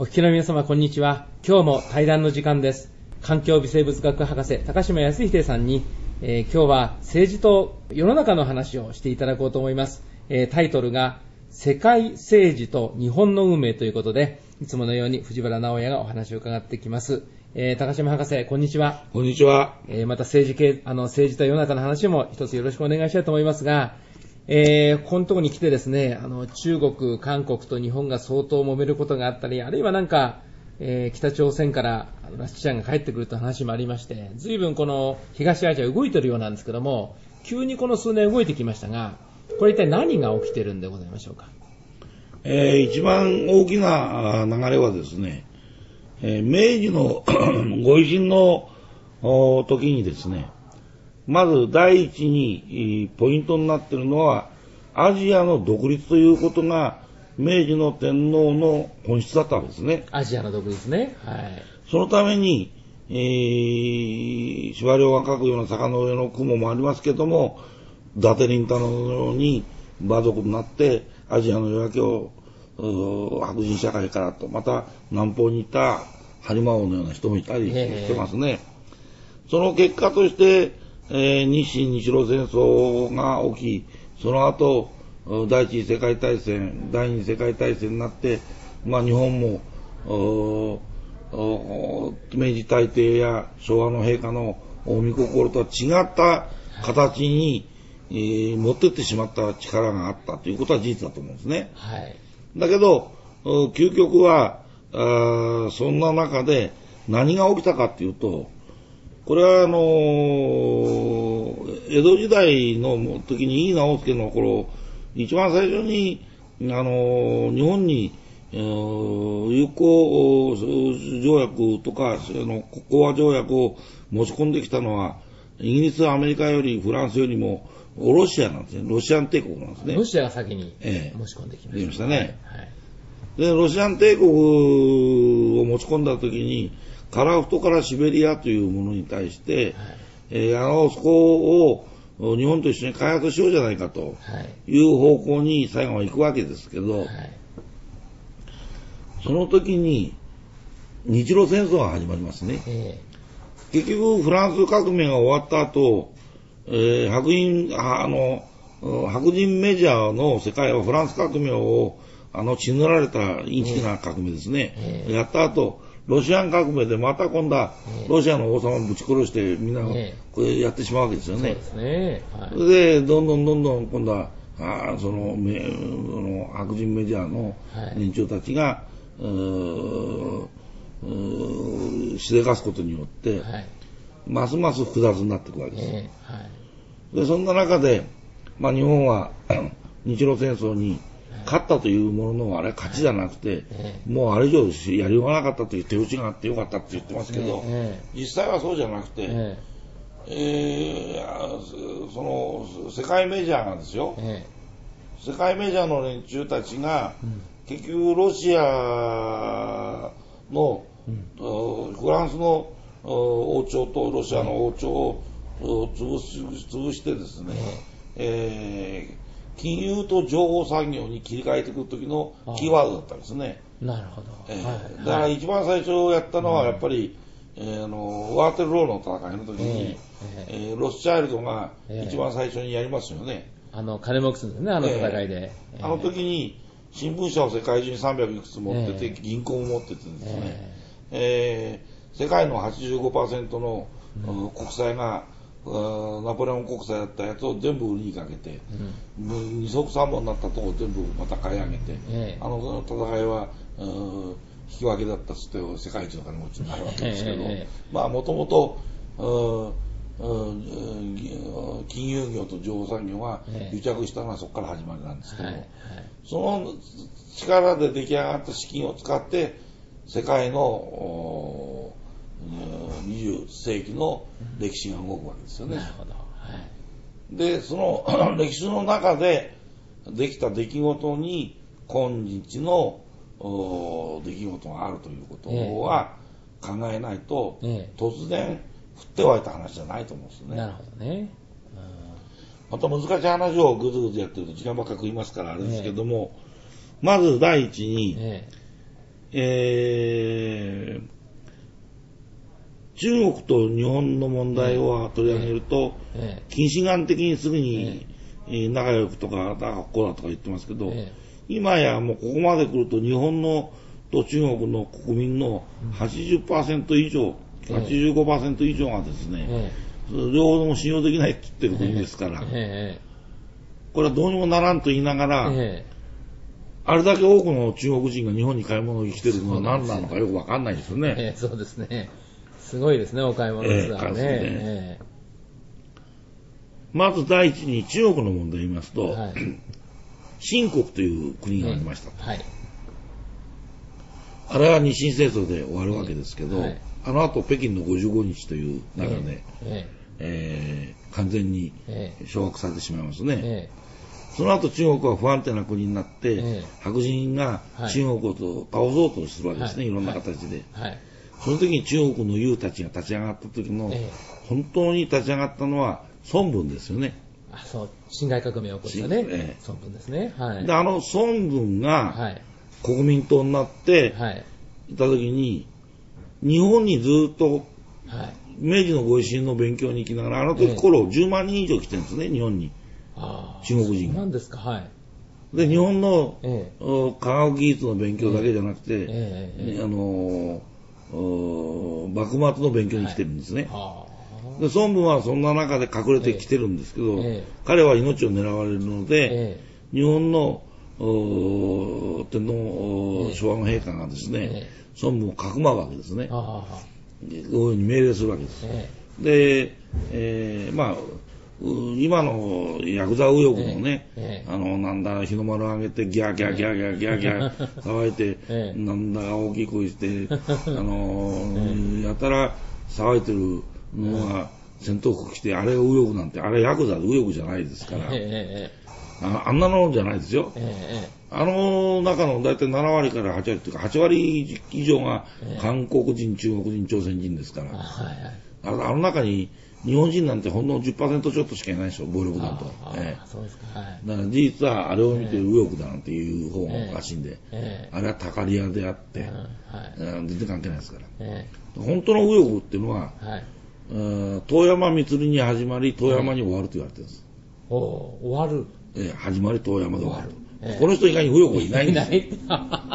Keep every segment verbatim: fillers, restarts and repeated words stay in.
お聞きの皆様、こんにちは。今日も対談の時間です。環境微生物学博士、高島康秀さんに、えー、今日は政治と世の中の話をしていただこうと思います。えー、タイトルが、世界政治と日本の運命ということで、いつものように藤原直也がお話を伺ってきます。えー、高島博士、こんにちは。 こんにちは。 えー、また政治系、あの、政治と世の中の話も一つよろしくお願いしたいと思いますが、えー、このところに来てですね、あの、中国、韓国と日本が相当揉めることがあったり、あるいはなんか、えー、北朝鮮からラスチャンが帰ってくるという話もありまして、随分この東アジア動いているようなんですけども、急にこの数年動いてきましたが、これ一体何が起きているんでございましょうか。 えー、一番大きな流れはですね、えー、明治のご維新の時にですね、まず第一にポイントになっているのは、アジアの独立ということが明治の天皇の本質だったわけですね。 アジアの独立ね。はい。 そのために、えー、司馬遼が書くような坂の上の雲もありますけども、伊達林太郎のように馬族になってアジアの夜明けを白人社会からと、また南方にいた播磨王のような人もいたりしてますね。その結果として、えー、日清日露戦争が起き、その後第一次世界大戦、第二次世界大戦になって、まあ、日本も明治大帝や昭和の陛下の御心とは違った形に、えー、持ってってしまった力があったということは事実だと思うんですね。 はい、 だけど究極はあそんな中で何が起きたかというと、これはあのー、江戸時代の時に井伊直弼の頃、一番最初に、あのー、日本に、えー、友好条約とか、あの講和条約を持ち込んできたのは、イギリス、アメリカよりフランスよりもロシアなんですね。ロシアン帝国なんですね。 ロシアが先に持ち込んできました。 ええ、できましたね。 はいはい、 で、ロシアン帝国を持ち込んだ時に、カラフトからシベリアというものに対して、はい、えー、あの、そこを日本と一緒に開発しようじゃないかという方向に最後は行くわけですけど、はい、その時に日露戦争が始まりますね。えー、結局フランス革命が終わった後、えー、白人、あの、白人メジャーの世界はフランス革命をあの血塗られたインチキな革命ですね。えー、やった後、ロシアン革命でまた今度はロシアの王様をぶち殺してみんなこれやってしまうわけですよね。 そうですね。はい、 それでどんどんどんどん今度はあそのめその白人メジャーの連中たちが、はい、ううしでかすことによって、はい、ますます複雑になっていくわけです。はい、でそんな中で、まあ、日本は日露戦争に勝ったというもののあれは勝ちじゃなくて、ええ、もうあれ以上やりようがなかったという手打ちがあってよかったって言ってますけど、ええ、実際はそうじゃなくて、えええー、その世界メジャーがですよ、ええ、世界メジャーの連中たちが、うん、結局ロシアの、うん、フランスの王朝とロシアの王朝を潰し、潰してですね、ええー金融と情報産業に切り替えていく時のキーワードだったんですね。 なるほど。 えーはい、だから一番最初やったのはやっぱり、うん、えー、あのワーテルローの戦いの時に、えーえー、ロスチャイルドが一番最初にやりますよね。 えー、あの金もくすんですね、あの戦いで。 えー、あの時に新聞社を世界中にさんびゃくいくつ持ってて、えー、銀行も持っててですね、えーえー、世界の はちじゅうごパーセント の、うん、国債がナポレオン国債だったやつを全部売りにかけて、うん、二足三本になったところを全部また買い上げて、えー、あの戦いは引き分けだったっつって世界一の金持ちになるわけですけど、えー、まあもともと金融業と情報産業が癒着したのはそこから始まりなんですけど、はいはい、その力で出来上がった資金を使って世界のにじゅっせいきの歴史が動くわけですよね。 なるほど。はい、 で、その歴史の中でできた出来事に今日の出来事があるということは考えないと、ええ、突然降って湧いた話じゃないと思うんですよね。 なるほどね。 また難しい話をぐずぐずやってると時間ばっかり食いますからあれですけども、ええ、まず第一に、えええー、中国と日本の問題を取り上げると、えー、近視眼的にすぐに、えー、仲良くとか、学校だとか言ってますけど、えー、今やもうここまで来ると日本のと中国の国民の はちじゅっパーセント 以上、えー、はちじゅうごパーセント 以上がですね、えー、両方とも信用できないって言ってる国ですから、えー、これはどうにもならんと言いながら、えーあれだけ多くの中国人が日本に買い物に来てるのは何なのかよくわかんないですよね。 えー、そうですね。すごいですね、お買い物ツアーね。えー、 まず第一に中国の問題を言いますと、はい、清国という国がありました。えーはい、あれは日清戦争で終わるわけですけど、はい、あの後北京のごじゅうごにちという中で、えーえー、完全に掌握されてしまいますね。えーその後中国は不安定な国になって、ええ、白人が中国を倒そうとするわけですね、はい、いろんな形で、はいはい。その時に中国の雄たちが立ち上がった時の、ええ、本当に立ち上がったのは孫文ですよね。 あ、そう、辛亥革命を起こしたね、ええ、孫文ですね。はい、 で、あの孫文が国民党になっていた時に、日本にずっと明治のご維新の勉強に行きながら、あの時頃じゅうまんにん以上来てるんですね、日本に。 あ中国人が。 そうなんですか、はい。 で、日本の、ええ、科学技術の勉強だけじゃなくて、えええ、あの幕末の勉強に来てるんですね。はい、で孫文はそんな中で隠れてきてるんですけど、え、彼は命を狙われるので、日本の天皇昭和の陛下がですね、孫文をかくまうわけですね。こういうふうに命令するわけです。で、えー、まあ今のヤクザ右翼のね、ええ、あの、なんだ、日の丸上げて、ギャーギャーギャーギャーギャーギャー騒いて、ええ、なんだ、大きい声して、あの、え、やたら騒いでるのが戦闘服着て、あれ右翼なんて、あれヤクザで右翼じゃないですから、え、あ, あんなのじゃないですよ。あの中の大体ななわりからはちわりというか、はちわり以上が韓国人、中国人、朝鮮人ですから、あの中に、日本人なんてほんの じゅっパーセント ちょっとしかいないでしょ、暴力団と。ええ、そうですか。はい、だから事実はあれを見て右翼だなんていう方がおかしいんで、ええ、あれはたかり屋であって、えはい、全然関係ないですから。ええ、本当の右翼っていうのは、はい、遠山満に始まり、遠山に終わると言われてるんです。 お終わる、 ええ、始まり遠山で終わる。ええ、この人以外に右翼はいないんですよ。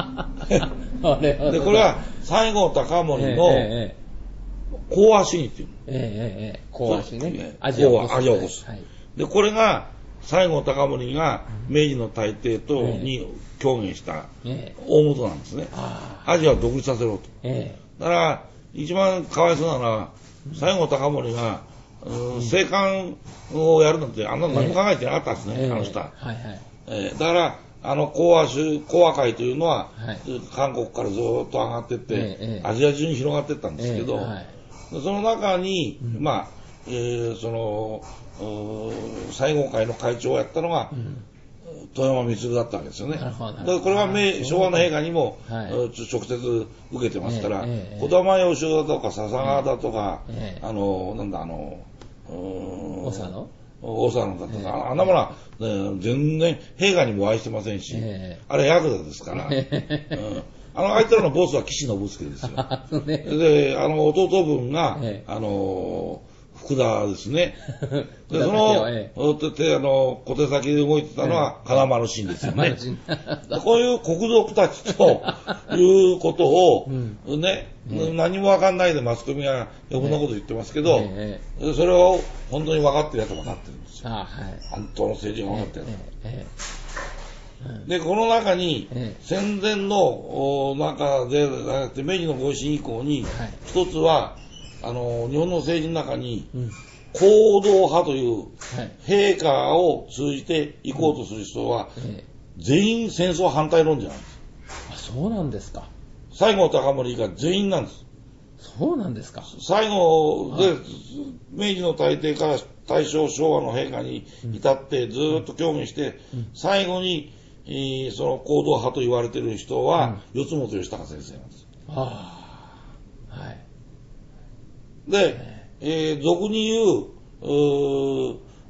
で、これは西郷隆盛の、えええ講和主義っていう。 ええええ、講和主義ね。 アジアを起こす。はい、で、これが、西郷隆盛が明治の大帝とに狂言した大元なんですね。ええ、アジアを独立させろと。ええ、だから、一番かわいそうなのは、西郷隆盛が、うん、政官をやるなんて、あんなの何も考えてなかったんですね、ええ、あの人は。はいはいええ、だから、あの講和宗、講和会というのは、はい、韓国からずっと上がっていって、ええ、アジア中に広がっていったんですけど、ええはいその中に、うん、まあ、えー、その、西郷会の会長をやったのが、うん、遠山満だったわけですよね。だからこれは昭和の陛下にも、はい、直接受けてますから、えーえー、児玉義雄だとか笹川だとか、えー、あの、なんだ、あの、 大佐野大佐野だとか、えー、あんなものは、ね、全然陛下にも愛してませんし、えー、あれヤクザですから、うんあの、あいつらのボスは岸信介ですよ。ね、で、あの、弟分が、ええ、あの、福田ですね。で、その、ええ、てあの、小手先で動いてたのは、金丸信ですよね。こういう国賊たちということを、うん、ね、うん、何もわかんないでマスコミが余分なこと言ってますけど、ええ、それを本当に分かってるやつは分かってるんですよ。あはい、本当の政治が分かってる。ええで、この中に、戦前の中で、明治のご維新以降に、一つは、あの、日本の政治の中に、行動派という、陛下を通じて行こうとする人は、全員戦争反対論者なんです。 あ、そうなんですか。 西郷隆盛以外全員なんです。 そうなんですか。 最後で、明治の大帝から大正昭和の陛下に至ってずっと協議して、最後に、その行動派と言われている人は、うん、四本義孝先生なんです。はあ、はい。で、えー、俗に言う、う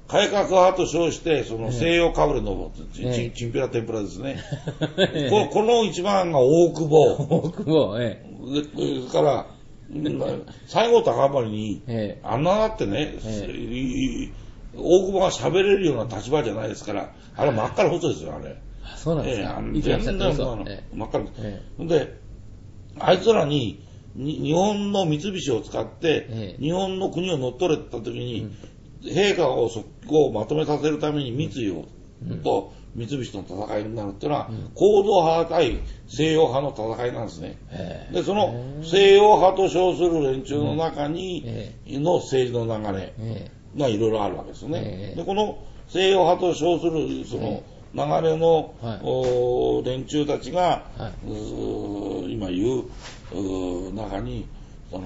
改革派と称して、その西洋かぶれの、 ええ、 チンチンピラ天ぷらですね。こ, この一番が大久保。 大久保、ええ。それから、西郷隆盛に、 ええ、 あんなだってね、ええ、大久保が喋れるような立場じゃないですから、あれ真っ赤な嘘ですよ、あれ。 あ、そうなんですか。 ええ、全然真っ赤な。ええ、で、あいつらに、に日本の三菱を使って、ええ、日本の国を乗っ取れた時に、うん、陛下をそこをまとめさせるために三井を、うん、と三菱との戦いになるっていうのは、うん、行動派対西洋派の戦いなんですね。で、その西洋派と称する連中の中に、の政治の流れがいろいろあるわけですよね。で、この西洋派と称するその流れの、はい、連中たちが、はい、今言う中に、そ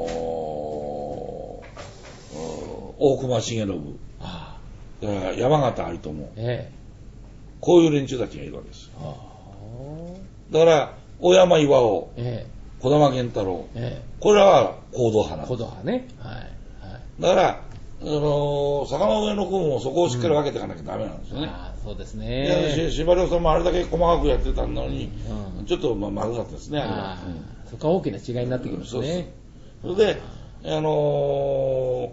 の大隈重信、ああ、山形有朋、ええ、こういう連中たちがいるわけです。ああ、だから小山巌、ええ、児玉源太郎、ええ、これらは行動派なんです。 行動派ね。はいはい、 だからあのー、坂の上の区もそこをしっかり分けていかなきゃダメなんですよね。うん、 あ、そうですね。 し司馬遼さんもあれだけ細かくやってたのに、うん、ちょっとまあまずかったですね、あれは。 うん、そこは大きな違いになってきますね。 そうそれで、あの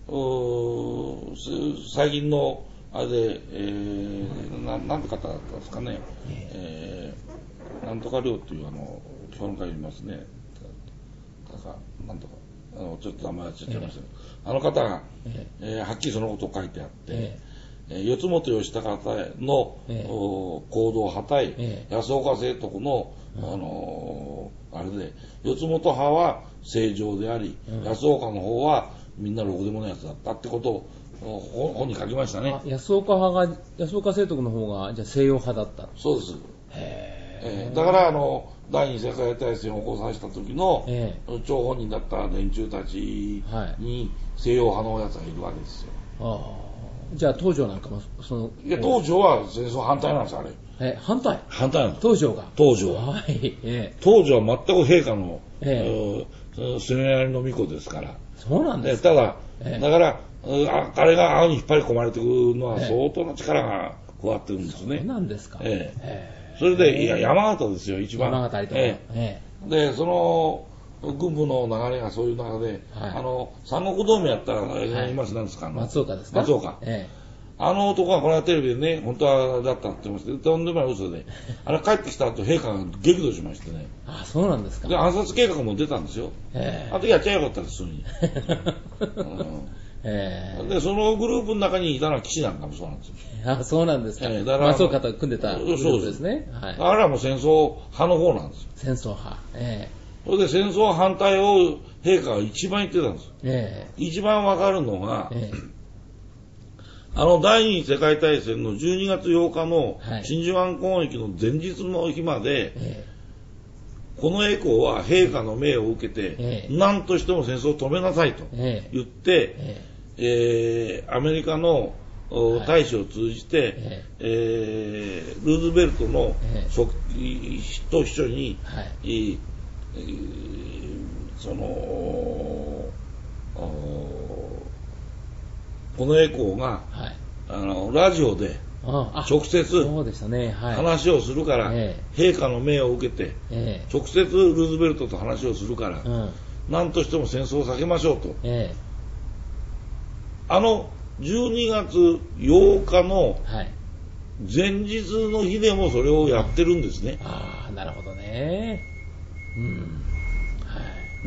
ー、最近のあれで、えー、な, なんて方だったんですかね、えー、なんとか寮っていうあの評論家いますね。なんとかあのちょっと名前忘れちゃいましたけど、えー、あの方が、えーえー、はっきりそのことを書いてあって、えー、四本義高の、えー、行動派対、えー、安岡清徳の、うん、あのー、あれで四本派は正常であり、うん、安岡の方はみんなろくでもないやつだったってことを本に書きましたね。 安岡派が安岡清徳の方がじゃあ西洋派だった。 そうです。へえー、だからあの第二次世界大戦を起こさせた時の、えー、張本人だった連中たちに西洋派のやつがいるわけですよ。 ああ、じゃあ東条なんかもそのいや東条は戦争反対なんですあれ。 え反対反対なんです。 東条が東条は、 はい、えー、東条は全く陛下の、えー、すねなりの巫女ですから。 そうなんですか。 ただ、えー、だからああれが青に引っ張り込まれてくるのは相当な力が加わってるんですね。 そうなんですか。 えーえーそれで、いや、山形ですよ、一番。 山形有朋。えええで、その、軍部の流れがそういう中で、はい、あの、三国同盟やったら、はい、今何ですか、 松岡ですか。 松岡。ええ、あの男がこの間テレビでね、本当はだったって言ってましたけど、とんでもない嘘で、あれ帰ってきた後、陛下が激怒しましてね。 あ、そうなんですか。 で、暗殺計画も出たんですよ。ええ、あの時やっちゃえばよかったです、普通に。うんえー、でそのグループの中にいたのは騎士なんかもそうなんですよ。 あ、そうなんですか。えー、だから松岡と組んでたグループですね。はい、あれはもう戦争派の方なんですよ。 戦争派。えー、それで戦争反対を陛下が一番言ってたんですよ。えー、一番わかるのが、えー、あの第二次世界大戦のじゅうにがつようかの真珠湾攻撃の前日の日まで、えー、この栄光は陛下の命を受けて、えー、何としても戦争を止めなさいと言って、えーえー、アメリカの大使を通じて、はい、えー、ルーズベルトの、えー、と一緒に、はいえー、そのこの栄光が、はい、あのラジオで直接話をするから、えー、陛下の命を受けて、えー、直接ルーズベルトと話をするから、うん、何としても戦争を避けましょうと。えーあのじゅうにがつようかの前日の日でもそれをやってるんですね。 ああ、なるほどね。うん。 はい。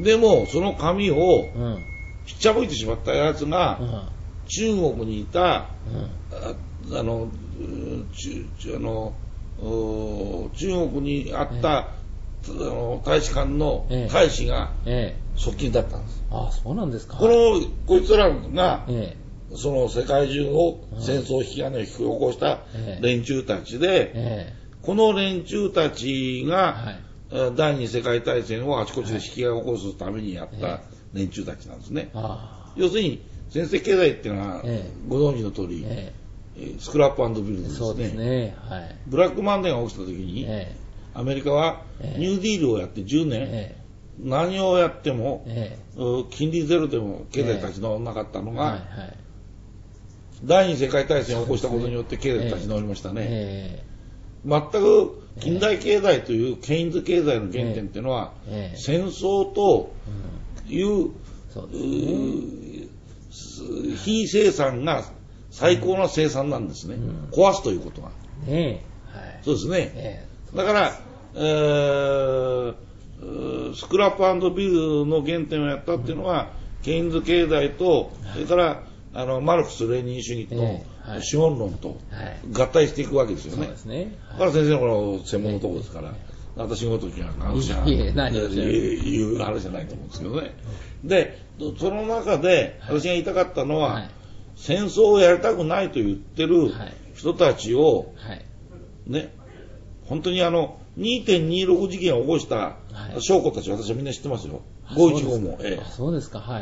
でもその紙をひっちゃぶいてしまったやつが、うん、中国にいた、うん、あ, あの中あの中国にあった、ええ、あの大使館の大使が側近だったんです。 ええ、ああ、そうなんですか。 このこいつらが、ええ、その世界中を戦争引き金を引き起こした連中たちで、ええ、この連中たちが、はい、第二次世界大戦をあちこちで引き起こすためにやった連中たちなんですね。ええ、要するに戦争経済っていうのは、ええ、ご存知の通り、ええ、スクラップ&ビルドですね。 そうですね、はい、 ブラックマンデーが起きた時に、ええ、アメリカはニューディールをやってじゅうねん、ええ、何をやっても、ええ、金利ゼロでも経済立ち直らなかったのが、ええ、はいはい、 第二次世界大戦を起こしたことによって経済立ち直りましたね。 え全く近代経済というケインズ経済の原点っていうのは、 ええ戦争という、 ーそうですね。 非生産が最高の生産なんですね。 うん、 壊すということが。 ねえ、はい。 そうですね。 ええだから、えー、スクラップ&ビルの原点をやったっていうのは、うん、ケインズ経済と、それからあのマルクス・レーニン主義と、えーはい、資本論と合体していくわけですよね。 そうですね。 だから先生のこの専門のところですから、えー、私ごときは話じゃいう話じゃないと思うんですけどね。で、その中で私が言いたかったのは、はい、戦争をやりたくないと言ってる人たちを、はい、ね、本当にあの にてんにじゅうろく 事件を起こした将校たち、私はみんな知ってますよ。ごいちごも、ええ、 そうですか、はい。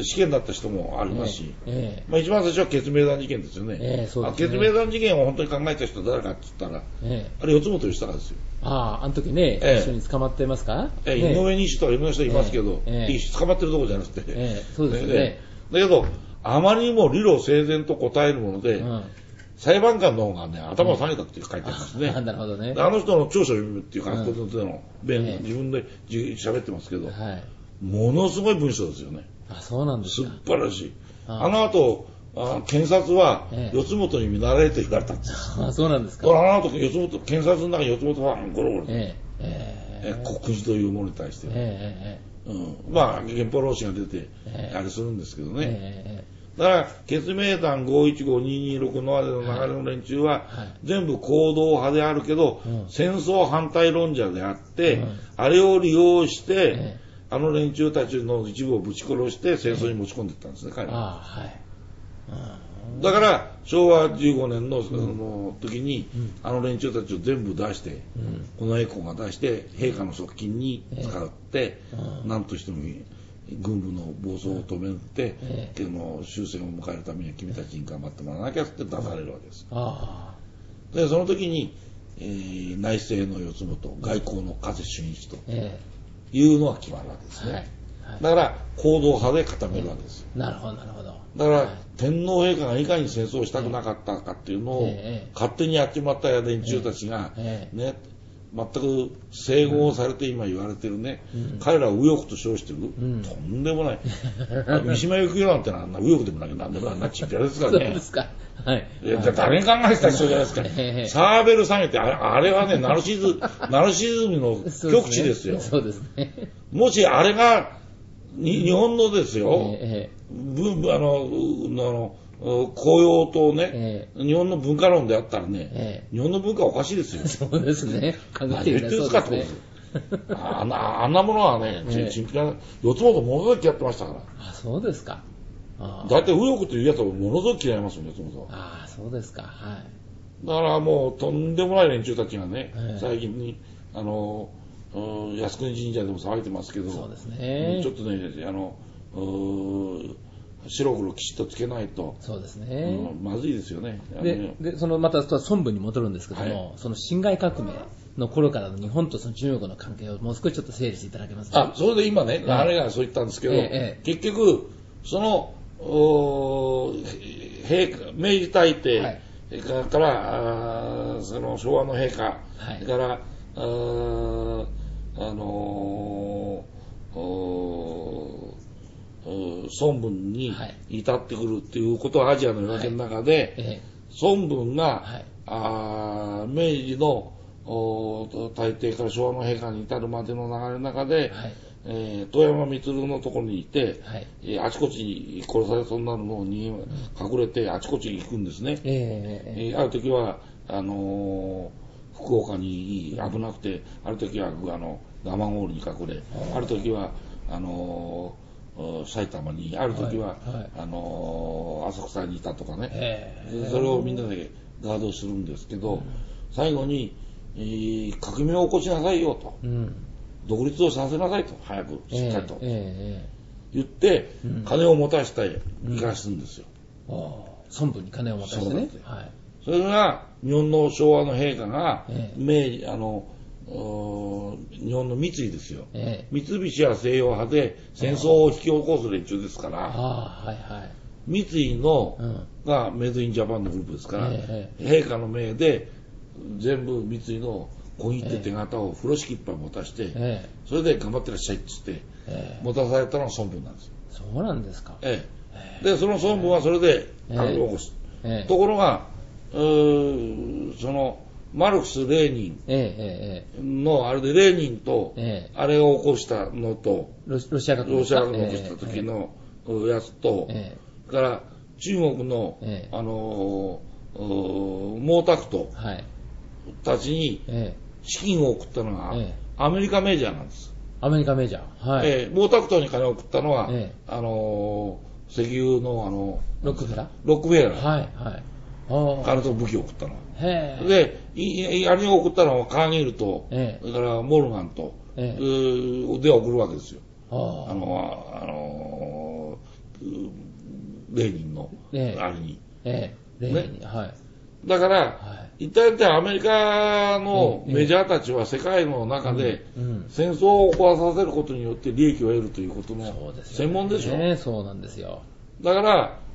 試験だった人もありますし、 ええまあ、一番最初は決明団事件ですよね。 ええそうですね。 決明団事件を本当に考えた人は誰かって言ったら、ええ、あれ四本義孝ですよ。 ああ、あの時ね、ええ、一緒に捕まってますか、 ええ、井上西とかいろんな人いますけど、ええ、捕まってるところじゃなくて、 ええ、そうですね。 ええ、だけど、あまりにも理路整然と答えるもので、うん、裁判官の方がね、頭を下げたって書いてありますね。 なるほどね。 あの人の調書を読むっていうか、うん、の弁、ええ、自分で喋ってますけど、はい、ものすごい文章ですよね。 あ、そうなんですか。 素晴らしい。あ, あの後、あ検察は四つ元に見習えと言われたんです。 ええ、あ、そうなんですか。 あの後、四つ元、検察の中に四つ元ファンゴロゴロ。 ええええ国事というものに対して。ええうん、まあ、憲法老師が出て、ええ、あれするんですけどね。ええだから、決明団ごいちごににじゅうろくのまでの流れの連中は、はいはい、全部行動派であるけど、うん、戦争反対論者であって、うん、あれを利用して、ええ、あの連中たちの一部をぶち殺して戦争に持ち込んでいったんですね、彼は。あ、はい、だから、昭和じゅうごねん の, その時に、うん、あの連中たちを全部出して、うん、このエコが出して、陛下の側近に使って、ええ、何としてもいい。軍部の暴走を止めて、ええ、の終戦を迎えるためには君たちに頑張ってもらわなきゃって出されるわけです。あでその時に、えー、内政の四つ元、外交の加瀬俊一というのが決まるわけですね。はいはい、だから行動派で固めるわけです。 ええ、なるほどなるほど。 だから、はい、天皇陛下がいかに戦争をしたくなかったかっていうのを、ええ、勝手にやっちまった連中たちが、ええ、ね。全く整合されて今言われてるね、うん、彼らを右翼と称してる、うん、とんでもない。三島由紀夫なんてのはあんな右翼でもなきゃなんでもないなっちゃうですからね。そうですか。はい。いや、誰が考えてた人じゃないですか。サーベル下げて、あれはね、ナルシズ、ナルシズムの極致ですよ。 そうですね。 もしあれが、に日本のですよ、えー、あの、あの、公用とね、えー、日本の文化論であったらね、えー、日本の文化はおかしいですよ。 そうですね。 考えてみたらそうですね。あんな、あんなものはね、えー、四つ元ものすごい嫌ってましたから。 あ、そうですか。 だいたい右翼というやつはものすごく嫌いますよね、四つ元は。 ああ、そうですか。はい。 だからもう、とんでもない連中たちがね、えー、最近に、あの、靖国神社でも騒いでますけど、 そうですね。 ちょっとね、あの、白黒きちっとつけないと、 そうですね、 うん、まずいですよね。 で、でそのまた孫文に戻るんですけども、はい、その辛亥革命の頃からの日本とその中国の関係をもう少しちょっと整理していただけますか。 あ、それで今ね、あれがそう言ったんですけど、ええ、結局その陛明治大帝、はい、からあその昭和の陛下、はい、からああのー孫文に至ってくるっていうことはアジアの夜明けの中で、はいええ、孫文が、はい、あ明治の大帝から昭和の陛下に至るまでの流れの中で、はいえー、遠山満のところにいて、はいえー、あちこちに殺されそうになるのに隠れてあちこちに行くんですね。えーえー、ある時はあのー、福岡に危なくて、ある時はあの蒲郡に隠れ、ある時はあのー埼玉にある時は、はいはい、あのー、浅草にいたとかね、それをみんなでガードするんですけど、うん、最後に、えー、革命を起こしなさいよと、うん、独立をさせなさいと、早くしっかりと、えーえー、言って、うん、金を持たせて行かすんですよ。 うん、孫文に金を持たせてね。はい、 それが日本の昭和の陛下が、えー、明治あの日本の三井ですよ、ええ、三菱は西洋派で戦争を引き起こす連中ですから、あ、はいはい、 三井の、 うん、 がメイドインジャパンのグループですから、 ええ、 陛下の命で全部三井の小切手手形を風呂敷いっぱい持たして、ええ、それで頑張ってらっしゃいって言って、ええ、持たされたのが孫文なんですよ。 そうなんですか。 ええ、でその孫文はそれで革命を起こす、ええ、ところがうーそのマルクス・レーニンのあれでレーニンとあれを起こしたのとロシア革命を起こした時のやつと、それから中国のあの毛沢東たちに資金を送ったのがアメリカメジャーなんです。 アメリカメジャー。はい。 えー、毛沢東に金を送ったのは、あの石油のあのロックフェラー。 ロックフェラー。 はいはい。 金と武器を送ったのは。 へで、あれを送ったのはカーネルと、ええ、それからモルガンと、ええ、で送るわけですよ。あの、あの、レーニンの、ええ、あれに。 ええ、レーニンに、ね、はい。 だから、はい、一体アメリカのメジャーたちは世界の中で戦争を起こらさせることによって利益を得るということの専門でしょ。 ね、そうなんですよ。 だから、うん、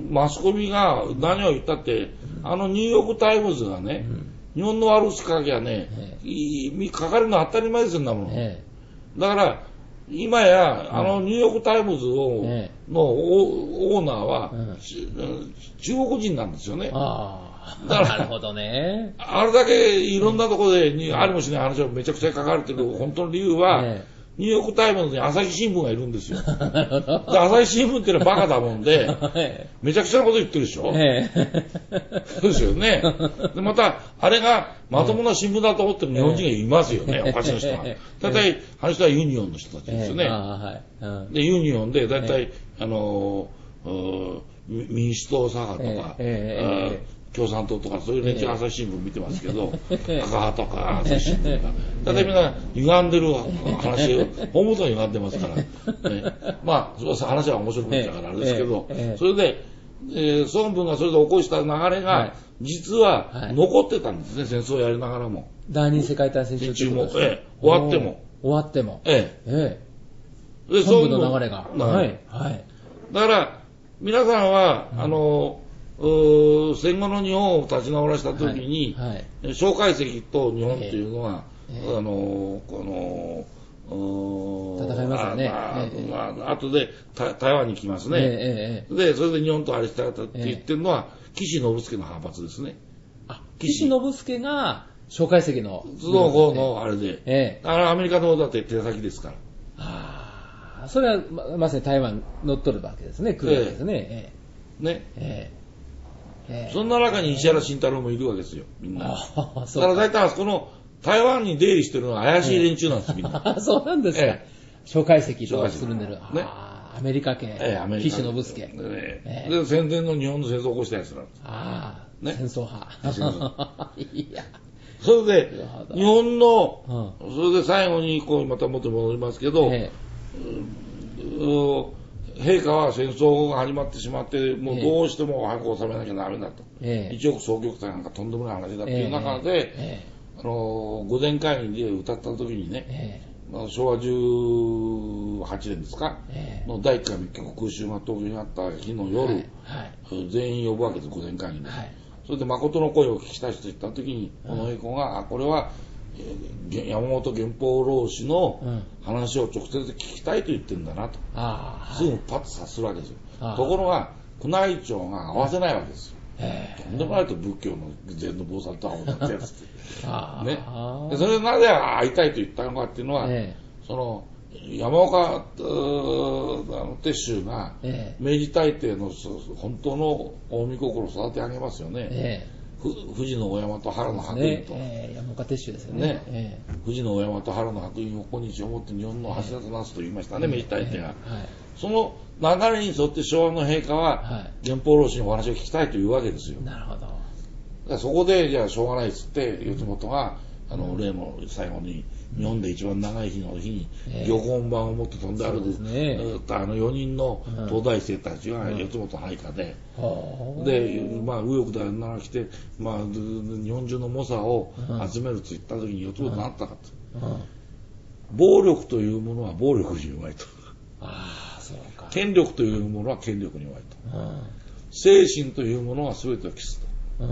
マスコミが何を言ったって、うん、あのニューヨークタイムズがね、うん、日本の悪口書きゃね、ええ、書かれるのは当たり前ですよ、んなもの。ええ、だから、今や、あのニューヨークタイムズを、ええ、のオーナーは、うん、中国人なんですよね。 ああ、なるほどね。 あれだけいろんなところで、うん、ありもしない話をめちゃくちゃ書かれてる本当の理由は、ええ、ニューヨークタイムズに朝日新聞がいるんですよ。で朝日新聞ってのはバカだもんで、めちゃくちゃなこと言ってるでしょ。ええ、そうですよね。でまた、あれがまともな新聞だと思ってる日本人がいますよね、ええ、おかしな人が。大体、あの人はユニオンの人たちですよね。ええ、はいうん、でユニオンで大体、ええ、あの民主党左派とか、えええ共産党とかそういう連中朝日新聞見てますけど、赤派とか朝日新聞とか、だいたいみんな歪んでる話を、本元が歪んでますから、ね、まあ、話は面白くなっちゃうからあれですけど、それで、えー、孫文がそれで起こした流れが、実は残ってたんですね、戦争をやりながらも。 第二次世界大戦中も、ええ、終わっても。 終わっても。 ええ。 ええ。孫文の流れが。はい。はい。 だから、皆さんは、うん、あの、戦後の日本を立ち直らせたときに、はいはい、蒋介石と日本というのは、えー、あのこの戦いますよね。 あ、えーまあ、後で台湾に来ますね、えーえー、でそれで日本とあれしたって言ってるのは、えー、岸信介の派閥ですね。 あ、岸信介が蒋介石のその方のあれで、えー、あれアメリカの方だって手先ですから。 ああ、それは ま, まさに台湾乗っ取るわけですね、来るわけですね。 えー、ね。えーそんな中に石原慎太郎もいるわけですよ、みんな。だから大体あそこの台湾に出入りしてるのは怪しい連中なんです、みんな。 そうなんですか。ええ、蒋介石とつるんでる。ね、アメリカ系。ええ、アメリカ系。岸信介。 ええ、で、戦前の日本の戦争を起こしたやつなんです。 ああ、ね、戦争派。いや。 それで、日本の、うん、それで最後にこうまた元に戻りますけど、ええ、う陛下は戦争が始まってしまって、もうどうしても早く収めなきゃダメだと。ええ、一億総局隊なんかとんでもない話だっていう中で、ええ、あの御前会議で歌った時にね、ええ、まあ、しょうわじゅうはちねんですか、ええ、のだいいっかい密局空襲が東京にあった日の夜、はいはい、全員呼ぶわけです、御前会議で。はい、それで誠の声を聞きたいと言った時に、この栄光が、あ、これは山本源法老師の話を直接聞きたいと言ってるんだなと、うん、すぐパッと察するわけですよ。ところが宮内庁が合わせないわけですよ。とんでもないと仏教の禅の坊さんと会うってやつってね。でそれでなぜ会いたいと言ったのかっていうのは、その山岡鉄舟が明治大帝の本当の近江心を育て上げますよね。ええ、富士の大山と原の白隠と、 ね、えー、山岡鉄舟ですよね。ね、えー、富士の大山と原の白隠を今日をもって日本の柱となすと言いましたね、明治大帝が、はい。その流れに沿って昭和の陛下は源法老師のお話を聞きたいというわけですよ。 なるほど。だからそこでじゃあしょうがないっつって頼朝があの例の最後に日本で一番長い日の日に漁港版を持って飛んで歩く、えー、あのよにんの東大生たちが頼朝配下で、うん、で、まあ、右翼だよなら来て、まあ、日本中の猛者を集めると言った時に頼朝何だったかと、うんうん、暴力というものは暴力にうまいと。 ああ、 そうか。 権力というものは権力に終わりと、うん、精神というものは全てを期すと、うん、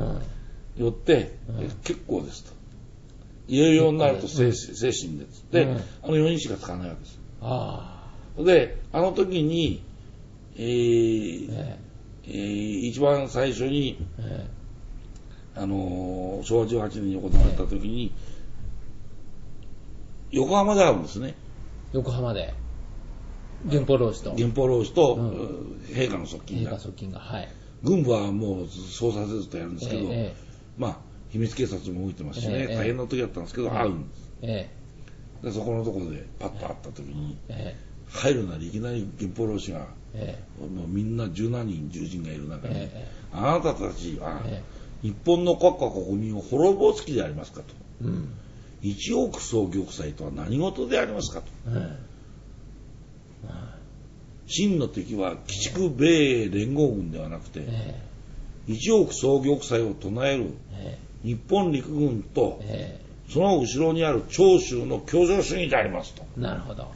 よって、うん、結構ですと言えるようになると精神、精神ですで、うん、あのよにんしか使わないわけです。あであの時に、えーええー、一番最初に、えー、あのー、しょうわじゅうはちねんに行われた時に、えー、横浜であるんですね。 横浜で源保老子と源保老子と、うん、陛下の側近が陛下側近が、はい、 軍部はもうそうさせずとやるんですけど、えー、まあ秘密警察も動いてますしね、えー、大変な時だったんですけど、えー、会うんです、えー、でそこのところでパッと会った時に、えー、入るなりいきなり源保老子が、えー、もうみんな十何人重臣がいる中に、えー、あなたたちは、えー、日本の国家国民を滅ぼす気でありますかと、うん、一億総玉砕とは何事でありますかと、えー真の敵は鬼畜米英連合軍ではなくて、えー、一億総玉砕を唱える日本陸軍と、えー、その後ろにある長州の協情主義でありますと。 なるほど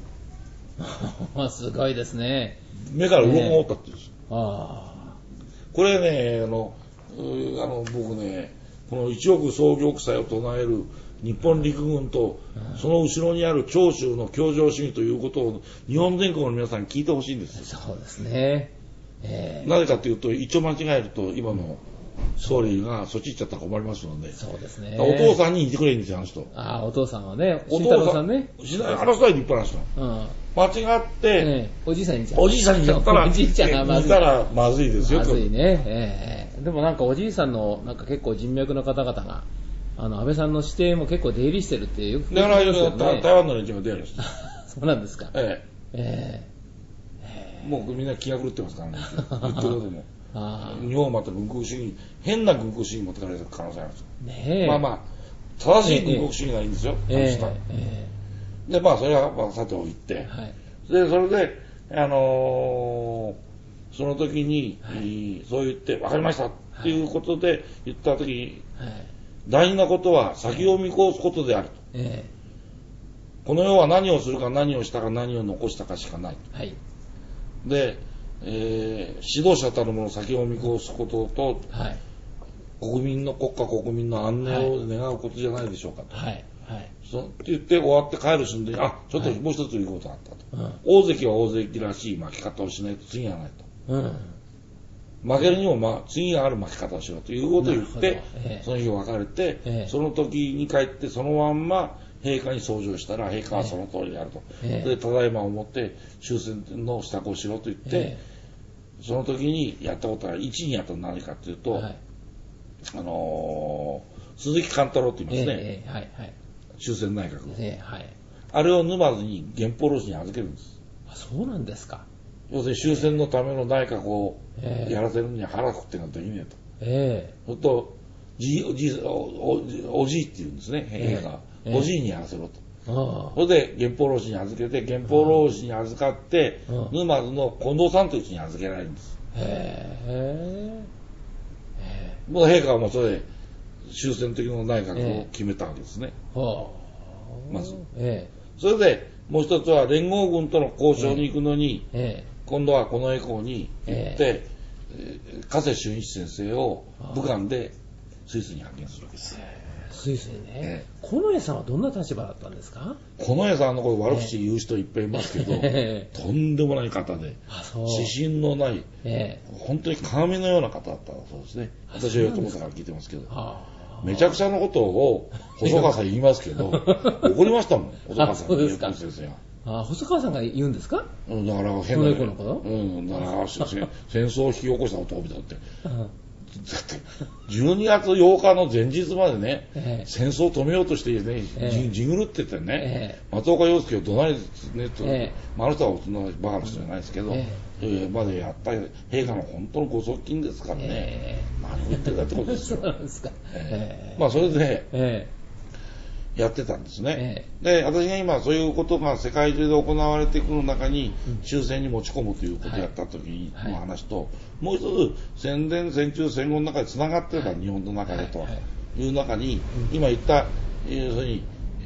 すごいですね。 目から鱗が折ったって言うんですよ、えー、あこれねあのあの僕ねこの一億総玉砕を唱える日本陸軍とその後ろにある長州の協情主義ということを日本全国の皆さんに聞いてほしいんです。 そうですね、えー、 なぜかというと一応間違えると今の総理がそっち行っちゃったら困りますので、 そうですね、 お父さんにいてくれるんですよあの人。 あお父さんはね、慎太郎さんね、 あの人は立派な人、うん、間違って、 えー、おじいさんにおじいさんにやったらおじいちゃんがまずいたらまずいですよ。 まずいね、えー、でもなんかおじいさんのなんか結構人脈の方々があの安倍さんの指定も結構出入りしてるってよく聞いてますよね。台湾の連中が出入りしてるそうなんですか。 えええー、もうみんな気が狂ってますからね言ってることもあ日本はまた軍国主義変な軍国主義に持ってかれる可能性あるんですよ、ね、まあまあ正しい軍国主義がいいんですよ、えーえーえー、でまあそれはまあさておいて、はい、でそれであのー、その時に、はい、そう言って分かりましたっていうことで言った時に、はい大事なことは先を見越すことであると、えー、この世は何をするか何をしたか何を残したかしかない、はい、で、えー、指導者たるもの先を見越すことと、はい、国民の国家国民の安寧を願うことじゃないでしょうかと、はいはい、そうって言って終わって帰る瞬間にあちょっともう一つ言うことがあったと、はい、大関は大関らしい負け方をしないと次はないと、うん負けるにも、まあ、次がある負け方をしろということを言って、えー、その日を別れて、えー、その時に帰ってそのまんま陛下に奏上したら陛下はその通りであると、えー、でただいまをもって終戦の支度をしろと言って、えー、その時にやったことは一にやったのは何かというと、はい、あのー、鈴木貫太郎と言いますね、えーはいはい、終戦内閣、えーはい、あれを沼津に源保老子に預けるんです。 あそうなんですか。 要するに終戦のための内閣をやらせるには腹くってなんていいねと。ええー。それと、じおじおおおじいって言うんですね、陛下が、えー。おじいにやらせろと。それで源保老子に預けて、源保老子に預かって、沼津の近藤さんという人に預けられるんです。へえー。もう陛下はもうそれで終戦的な内閣を決めたわけですね。えー、まず。えー、それで、もう一つは連合軍との交渉に行くのに、えー今度はこのエコーに行って、えー、加瀬俊一先生を武漢でスイスに派遣するわけです。 スイスにね、えー、近衛さんはどんな立場だったんですか。 近衛さんのこと悪口言う人いっぱいいますけど、えー、とんでもない方で指針のない、えー、本当に鏡のような方だったそうですね。私はよともさんから聞いてますけどめちゃくちゃなことを細川さん言いますけど怒りましたもん細川さんに先生があ細川さんが言うんですか。 うん、だから変な、ね、うん、だから戦争を引き起こした男みたいって。だってじゅうにがつようかの前日までね、えー、戦争を止めようとしてね、えー、じぐるっててね、えー、松岡洋介を怒鳴りねと、えーまあ、あの人はそんなバカな人じゃないですけど、えーえー、までやった陛下の本当のご側近ですからね、えー、何を言ってるかってことですよ。そうなんですか。えー、まあそれで。えーやってたんですね、ええ、で私が今そういうことが世界中で行われていくの中に終戦に持ち込むということをやった時の話と、はいはい、もう一つ戦前戦中戦後の中でつながってた日本の中でという中に、今言った要するに、え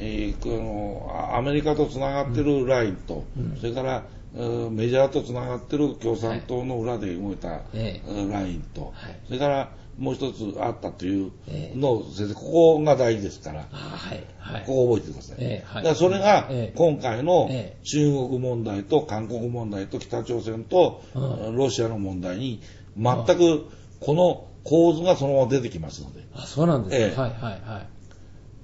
えー、このアメリカとつながってるラインと、うん、それからメジャーとつながってる共産党の裏で動いた、はい、ラインと、はい、それからもう一つあったというのを、先生、ここが大事ですから、はいはい、ここを覚えてください。えーはい、だからそれが今回の中国問題と韓国問題と北朝鮮とロシアの問題に全くこの構図がそのまま出てきますので。 あ、そうなんですか。えー、はいはいはい。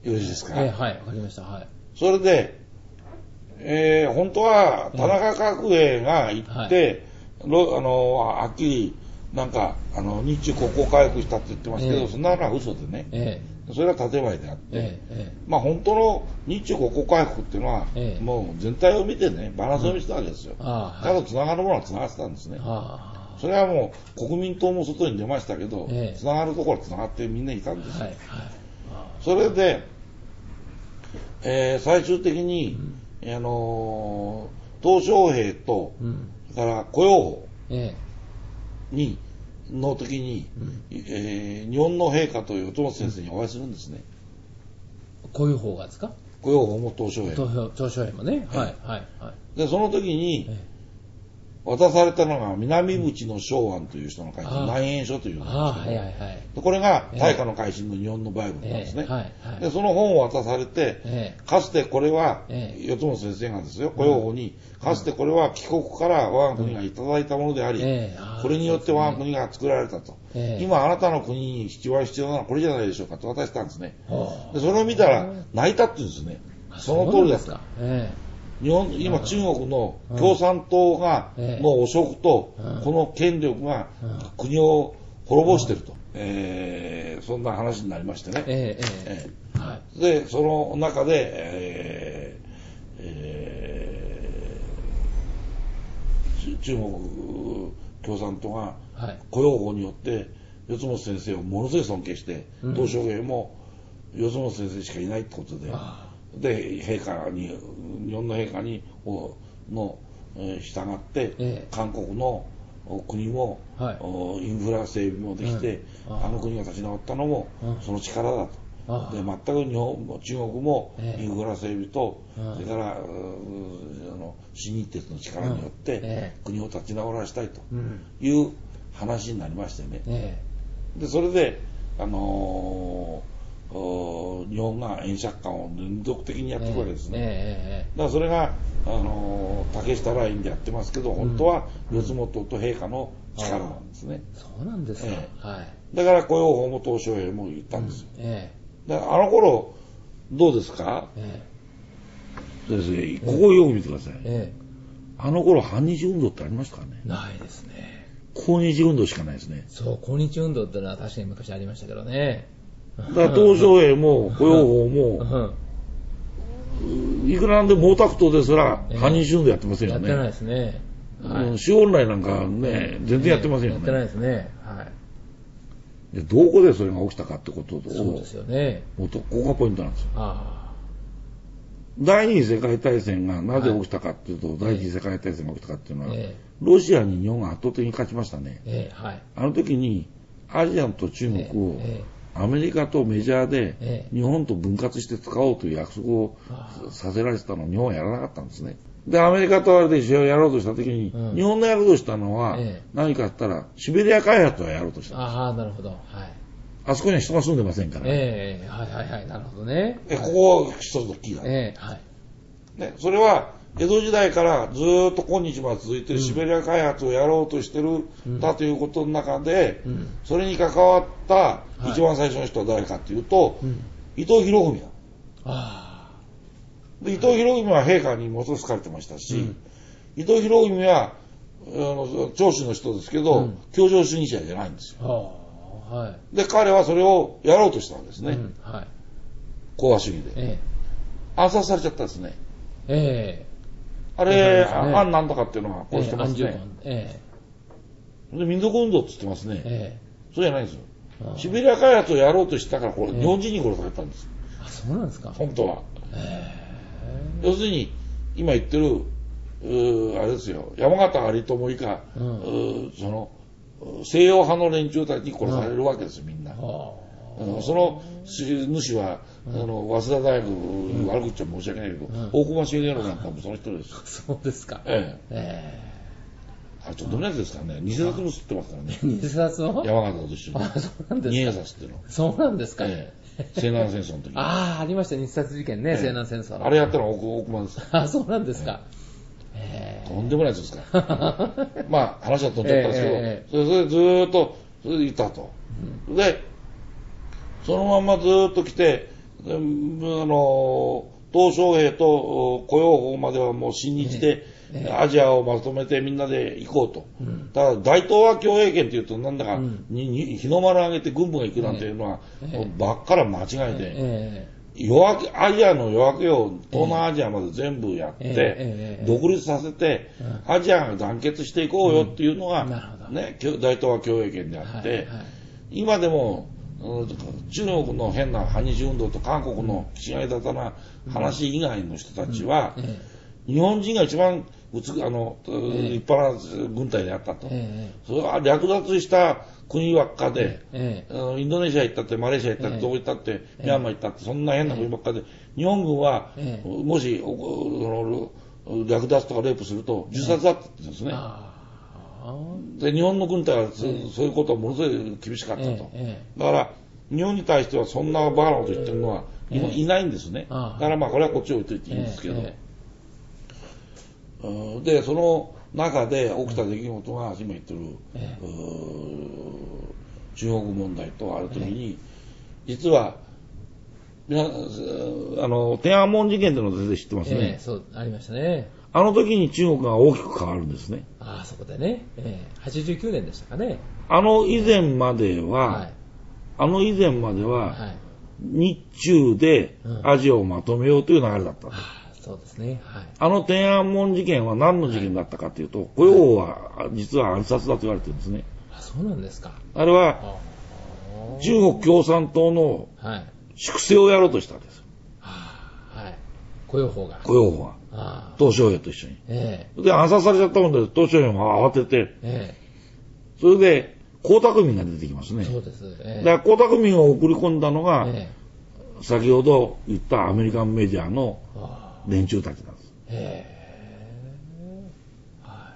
よろしいですか。 えー、はい、わかりました。はい。 それで、えー、本当は田中角栄が行って、はい、あのはっきりなんかあの日中国交回復したって言ってますけど、えー、そんなのは嘘でね、えー、それは建前であって、えーえー、まあ本当の日中国交回復っていうのは、えー、もう全体を見てねバランスを見せたわけですよ。うん、ただつながるものはつながってたんですね。それはもう国民党も外に出ましたけど、えー、つながるところはつながってみんないたんですよ。はいはい、それで、えー、最終的に、うん、あのー、鄧小平と、うん、それから胡耀邦に、えー、の時に、うんえー、日本の陛下という四つ先生にお会いするんですね。 胡耀邦がですか？ 胡耀邦も鄧小平。 鄧小平もね。はいはいはい。 でその時に、えー渡されたのが南淵の正安という人の書いた内縁書というのなんですけど、はいはいはい、これが大化の改新の日本のバイブルなんですね、えーはいはい、でその本を渡されて、えー、かつてこれは、えー、四つ本先生がですよ胡耀邦に、うん、かつてこれは帰国から我が国がいただいたものであり、えー、これによって我が国が作られたと、えー、今あなたの国に必要必要なのはこれじゃないでしょうかと渡したんですね。でそれを見たら泣いたって言うんですね。その通りだった。日本今中国の共産党がの汚職とこの権力が国を滅ぼしていると、えー、そんな話になりましてね、えーえーはい、でその中で、えーえー、中国共産党が胡耀邦によって四つ本先生をものすごい尊敬して鄧小平も四つ本先生しかいないってことで、で陛下に日本の陛下にの、えー、従って、ええ、韓国の国も、はい、インフラ整備もできて、うん、あ, あの国が立ち直ったのも、うん、その力だと。で全く日本も中国もインフラ整備と、ええ、それからあの新日鉄の力によって、うんええ、国を立ち直らせたいという話になりましてね、ええ、でそれであのー日本が円借款を連続的にやっていくわけですね、えーえー、だからそれが、あのー、竹下ラインでやってますけど本当は四つ元と陛下の力なんですね、 うん、そうなんですか、えーはい、 だから胡耀邦も鄧小平も言ったんですよ、うんえー、だからあの頃どうですか、えー、ですね、ここをよく見てください、えー、あの頃反日運動ってありましたかね？ ないですね。 抗日運動しかないですね。 そう、抗日運動ってのは確かに昔ありましたけどね。 だから鄧小平も胡耀邦も、いくらなんで毛沢東ですら反日運動やってませんよね。 やってないですね。 はい、周恩来なんかね、全然やってませんよね。 やってないですね。はい。 でどこでそれが起きたかってことを、 そうですよね。 ここがポイントなんですよ。あ第二次世界大戦がなぜ起きたかっていうと、はい、第一次世界大戦が起きたかっていうのは、えー、ロシアに日本が圧倒的に勝ちましたね。えーはい、あの時にアジアと中国を、えーえーアメリカとメジャーで日本と分割して使おうという約束をさせられてたのを日本はやらなかったんですね。で、アメリカとあれで一緒にやろうとしたときに、うん、日本のやろうとしたのは何かあったらシベリア開発はやろうとしたんです。 ああ、なるほど。はい。 あそこには人が住んでませんから。 ええー、はいはいはい、なるほどね。 え、ここは一つのキーだ。ええー、はい。ね、それは江戸時代からずっと今日まで続いているシベリア開発をやろうとしてる、うん、だということの中で、うん、それに関わった一番最初の人は誰かというと、はい、伊藤博文だ。あで伊藤博文は陛下に基づかれてましたし、うん、伊藤博文はあの長州の人ですけど、うん、教条主義者じゃないんですよ。はい、で彼はそれをやろうとしたんですね。うんはい、講和主義で、ええ、暗殺されちゃったんですね。ええあれ、アンなんとかっていうのはこうしてますね。ええ、で民族運動って言ってますね。ええ、そうじゃないんですよ。シベリア開発をやろうとしたからこれ、ええ、日本人に殺されたんです。 あ、そうなんですか。 本当は。ええ、要するに今言ってるあれですよ。山形有朋以下、うん、その西洋派の連中たちに殺されるわけですよ、みんな。 うん、その主は、うん、あの早稲田大学、うん、悪く言っちゃ申し訳ないけど、うん、大隈重信なんかもその人です。 そうですか。 ええ。えー、あ、ちょっとどんなやつですかね。偽札も吸ってますからね。 偽札を山形と一緒に。 あ、そうなんですか。 二円札っていうの。 そうなんですか。 ええ、西南戦争の時に。 ああ、ありました、日札事件ね、ええ、西南戦争の。 あれやったのは大隈です。 あ、そうなんですか。 ええ、とんでもないやつですから。まあ、話は飛んじゃったんですけど、ええ、それそれでずーっと、それでいたと。うん、で、そのままずーっと来て、あの、鄧小平と胡耀邦まではもう親日で、ええ、アジアをまとめてみんなで行こうと。うん、ただ、大東亜共栄圏っていうと、なんだか、うん、にに日の丸上げて軍部が行くなんていうのは、ええ、ばっから間違いで、ええ、夜明け、アジアの夜明けを東南アジアまで全部やって、ええ、独立させて、うん、アジアが団結していこうよっていうのが、うん、ね、大東亜共栄圏であって、はいはい、今でも、中国の変な反日運動と韓国の違いだたな話以外の人たちは、うんうん、日本人が一番うつあの、えー、立派な軍隊であったと、えー、それは略奪した国ばっかで、えー、インドネシア行ったってマレーシア行ったって、えー、どこ行ったって、えー、ミャンマー行ったってそんな変な国ばっかで、日本軍は、えー、もし略奪とかレイプすると自殺だって言ってるんですね、えー、で日本の軍隊は、えー、そういうことはものすごい厳しかったと、えー、だから日本に対してはそんなバカなこと言ってるのは、えー、いないんですね、だからまあこれはこっち置いといていいんですけど、えー、でその中で起きた出来事が今言ってる、えー、中国問題とあるときに、えー、実はあの天安門事件というのを全然知ってますね、 えー、そうありましたね。 あの時に中国が大きく変わるんですね。 ああ、そこでね、えー、はちじゅうきゅうねんでしたかね。 あの以前までは、はい、あの以前までは、はい、日中でアジアをまとめようという流れだった、うん、あそうですね、はい、 あの天安門事件は何の事件だったかというと、胡耀邦は実は暗殺だと言われてるんですね。 あ、そうなんですか。 あれは中国共産党の粛清をやろうとしたんです。 はい。胡耀邦が。 胡耀邦が。鄧小平と一緒に。ええ、で、暗殺されちゃったもんで、鄧小平も慌てて、ええ、それで、江沢民が出てきますね。 そうです。ええ、 だから江沢民を送り込んだのが、ええ、先ほど言ったアメリカンメディアの連中たちなんです。ええ、はい、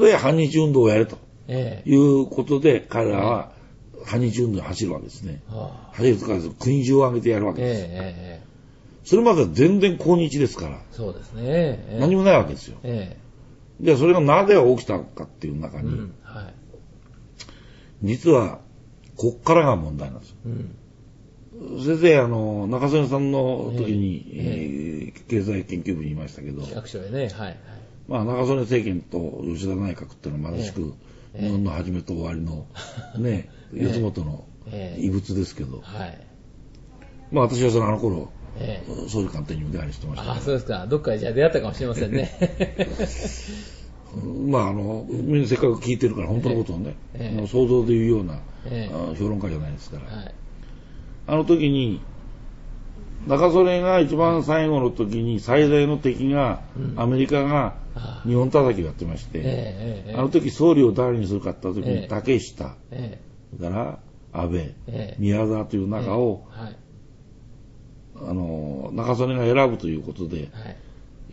で、反日運動をやれと、ええ、いうことで、彼らは反日運動に走るわけですね。走るとか国中を挙げてやるわけです。ええ、それまでは全然抗日ですから。 そうですね。ええ、 何もないわけですよ。ええ、で、それがなぜ起きたかっていう中に、うん、はい、実は、こっからが問題なんです。うん、先生、あの、中曽根さんの時に、えええー、経済研究部にいましたけど、 企画書でね、はい、はい。 まあ、中曽根政権と吉田内閣っていうのはまさしく、ええ、日本の始めと終わりの、ね、四つ元の異物ですけど、はい。まあ、私はそのあの頃、ええ、総理官邸にお出会いしてました、ね。 あ、そうですか。どっかでじゃあ出会ったかもしれませんね。 まあ、あの、みんなせっかく聞いてるから本当のことをね、ええ、想像で言うような、ええ、評論家じゃないですから。はい、あの時に、中曽根が一番最後の時に最大の敵が、うん、アメリカが日本叩きをやってまして、ええ、あの時総理を誰にするかって言った時に、ええ、竹下、ええ、それから安倍、ええ、宮沢という中を、ええ、はい、あの中曽根が選ぶということで、はい、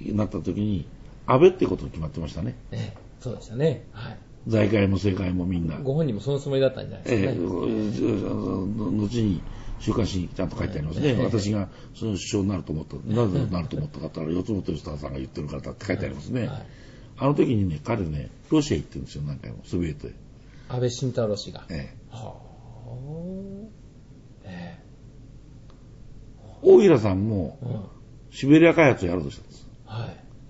なった時に安倍ってことが決まってましたね。 ええ、そうでしたね。はい。 財界も政界もみんな。 ご本人もそのつもりだったんじゃないですかね。ええ、 後に週刊誌にちゃんと書いてありますね。ええ、私がその首相になると思った。なぜなると思ったかって言ったら、四つ本吉田さんが言ってるからだって書いてありますね。はい、あの時にね、彼ね、ロシア行ってるんですよ、何回も、ソビエトへ。 安倍晋太郎氏が。ええ。はあ。ええ。大平さんも、うん、シベリア開発をやろうとしたんです。はい。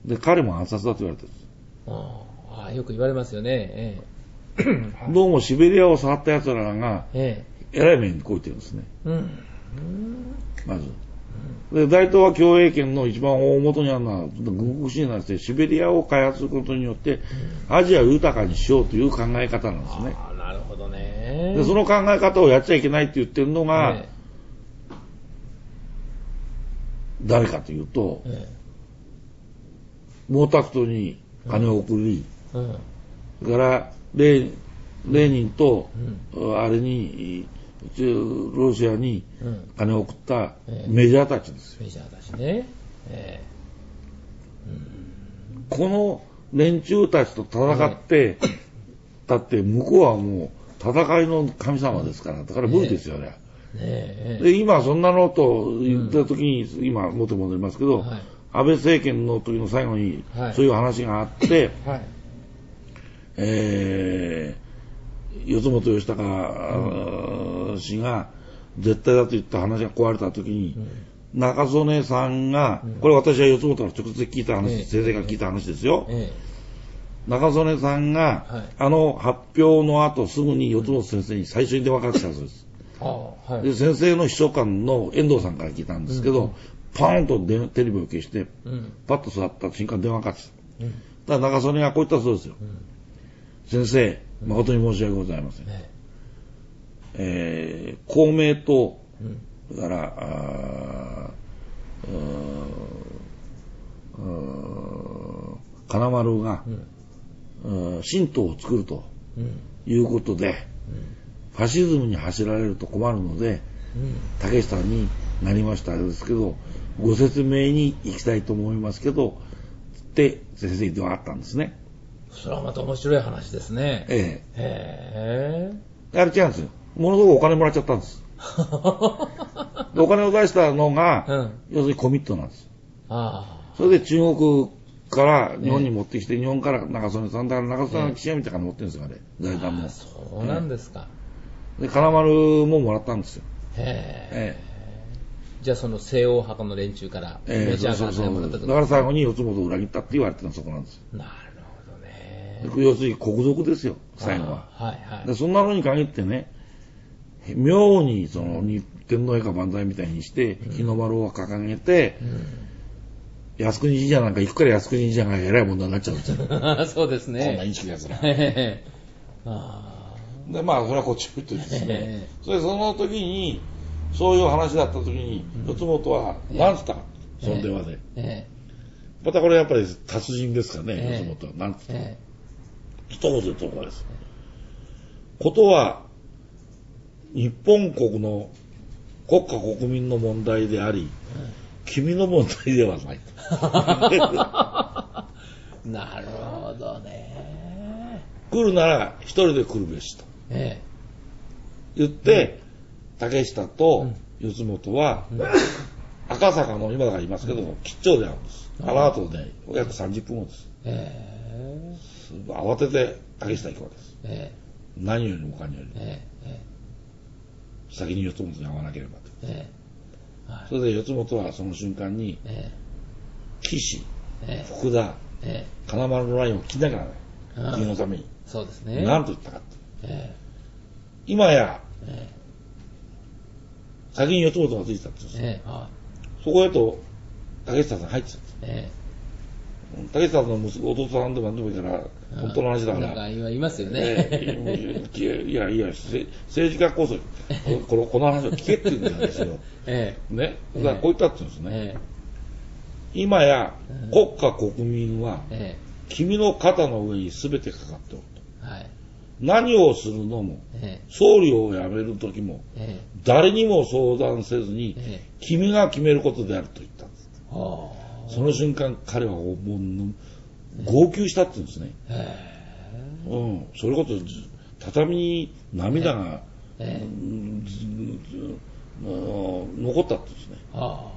で、彼も暗殺だと言われてるんです。 ああ、よく言われますよね。 ええ、どうもシベリアを触った奴らが、ええ、えらい目にこいてるんですね。うん。まず。で、大東亜共栄圏の一番大元にあるのは、軍国主義なんですね。シベリアを開発することによって、アジアを豊かにしようという考え方なんですね。 ああ、なるほどね。 で、その考え方をやっちゃいけないって言ってるのが、ええ、誰かというと、ええ、毛沢東に金を送り、うんうん、それからレー、レーニンと、うん、あれにロシアに金を送ったメジャーたちですよ。 メジャーたちね。えーうん、この連中たちと戦って、えー、だって向こうはもう戦いの神様ですから、だから無理ですよね。えー、で今そんなのと言った時に、うん、今元戻りますけど、はい、安倍政権の時の最後にそういう話があって、はい、えー、四元義孝、うん、氏が絶対だと言った話が壊れた時に、うん、中曽根さんが、うん、これ私は四元から直接聞いた話、えー、先生が聞いた話ですよ。えー、中曽根さんが、はい、あの発表の後すぐに四元先生に最初に電話かけたそうです。あはい、で先生の秘書官の遠藤さんから聞いたんですけど、うん、パーンとでテレビを消して、うん、パッと座った瞬間電話かかってきた。うん、だから中曽根がこう言ったそうですよ。うん、先生、誠に申し訳ございません。うんえー、公明党、うん、だから、あ金丸が、うん、新党を作るということで、うんファシズムに走られると困るので、うん、竹下になりましたですけど、ご説明に行きたいと思いますけど、って先生ではあったんですね。 それはまた面白い話ですね。ええ。へえ。あれ違うんですよ。ものすごくお金もらっちゃったんです。でお金を出したのが、うん、要するにコミットなんです。あそれで中国から日本に持ってきて、ええ、日本から中曽根さんだから中曽根さんが記者みたいなの持ってるんですよ、あれ。財団も。 そうなんですか。えで、金丸ももらったんですよ。へえ。じゃあその西欧派の連中からメジャーから金もらったとだから最後に四元を裏切ったって言われてるのはそこなんですよ。 なるほどね。 要するに国賊ですよ、最後は。はいはい。でそんなのに限ってね、妙にその、うん、天皇陛下万歳みたいにして、うん、日の丸を掲げて、うん、靖国神社なんか行くから靖国神社が偉い問題になっちゃうんですよ。 そうですね。 こんなインチキなやつら。あで、まあ、それはこっちを言ってですね。それで、その時に、そういう話だった時に、四元は、何つったか、その電話で。またこれやっぱり達人ですからね、四元は。何つったか。一言でとこです。ことは、日本国の国家国民の問題であり、君の問題ではない。 なるほどね。 来るなら一人で来るべしと。ええ、言って、うん、竹下と四元は、うん、赤坂の今だから言いますけど、うん、吉兆であるんです。あの後で、ね、約さんじゅっぷんごです。えー、慌てて竹下行くわけです。えー、何よりも他によりも、えー、先に四元に会わなければと。えーはい、それで四元はその瞬間に、えー、岸、えー、福田、えー、金丸のラインを切んなきゃならない。国のために。 そうですね。 何と言ったかって。えー、今や、えー、先に四元がついてたって言うんです、えーはい、そこへと竹下さん入ってたんです、えー、竹下さんの息子弟さんでも何でもいいから本当の話だからなんか今言いますよね、 えー、いやいや政治家こそこのこの話を聞けって言うんですよ、えー、ねだからこう言ったって言うんですね、えー、今や国家国民は、えー、君の肩の上に全てかかっておると、はい、何をするのも、ええ、総理を辞める時も、ええ、誰にも相談せずに、ええ、君が決めることであると言ったんです。その瞬間彼はもう号泣したって言うんですね、ええ、うん、それこそ畳に涙が、ええ、残ったって言うんですね。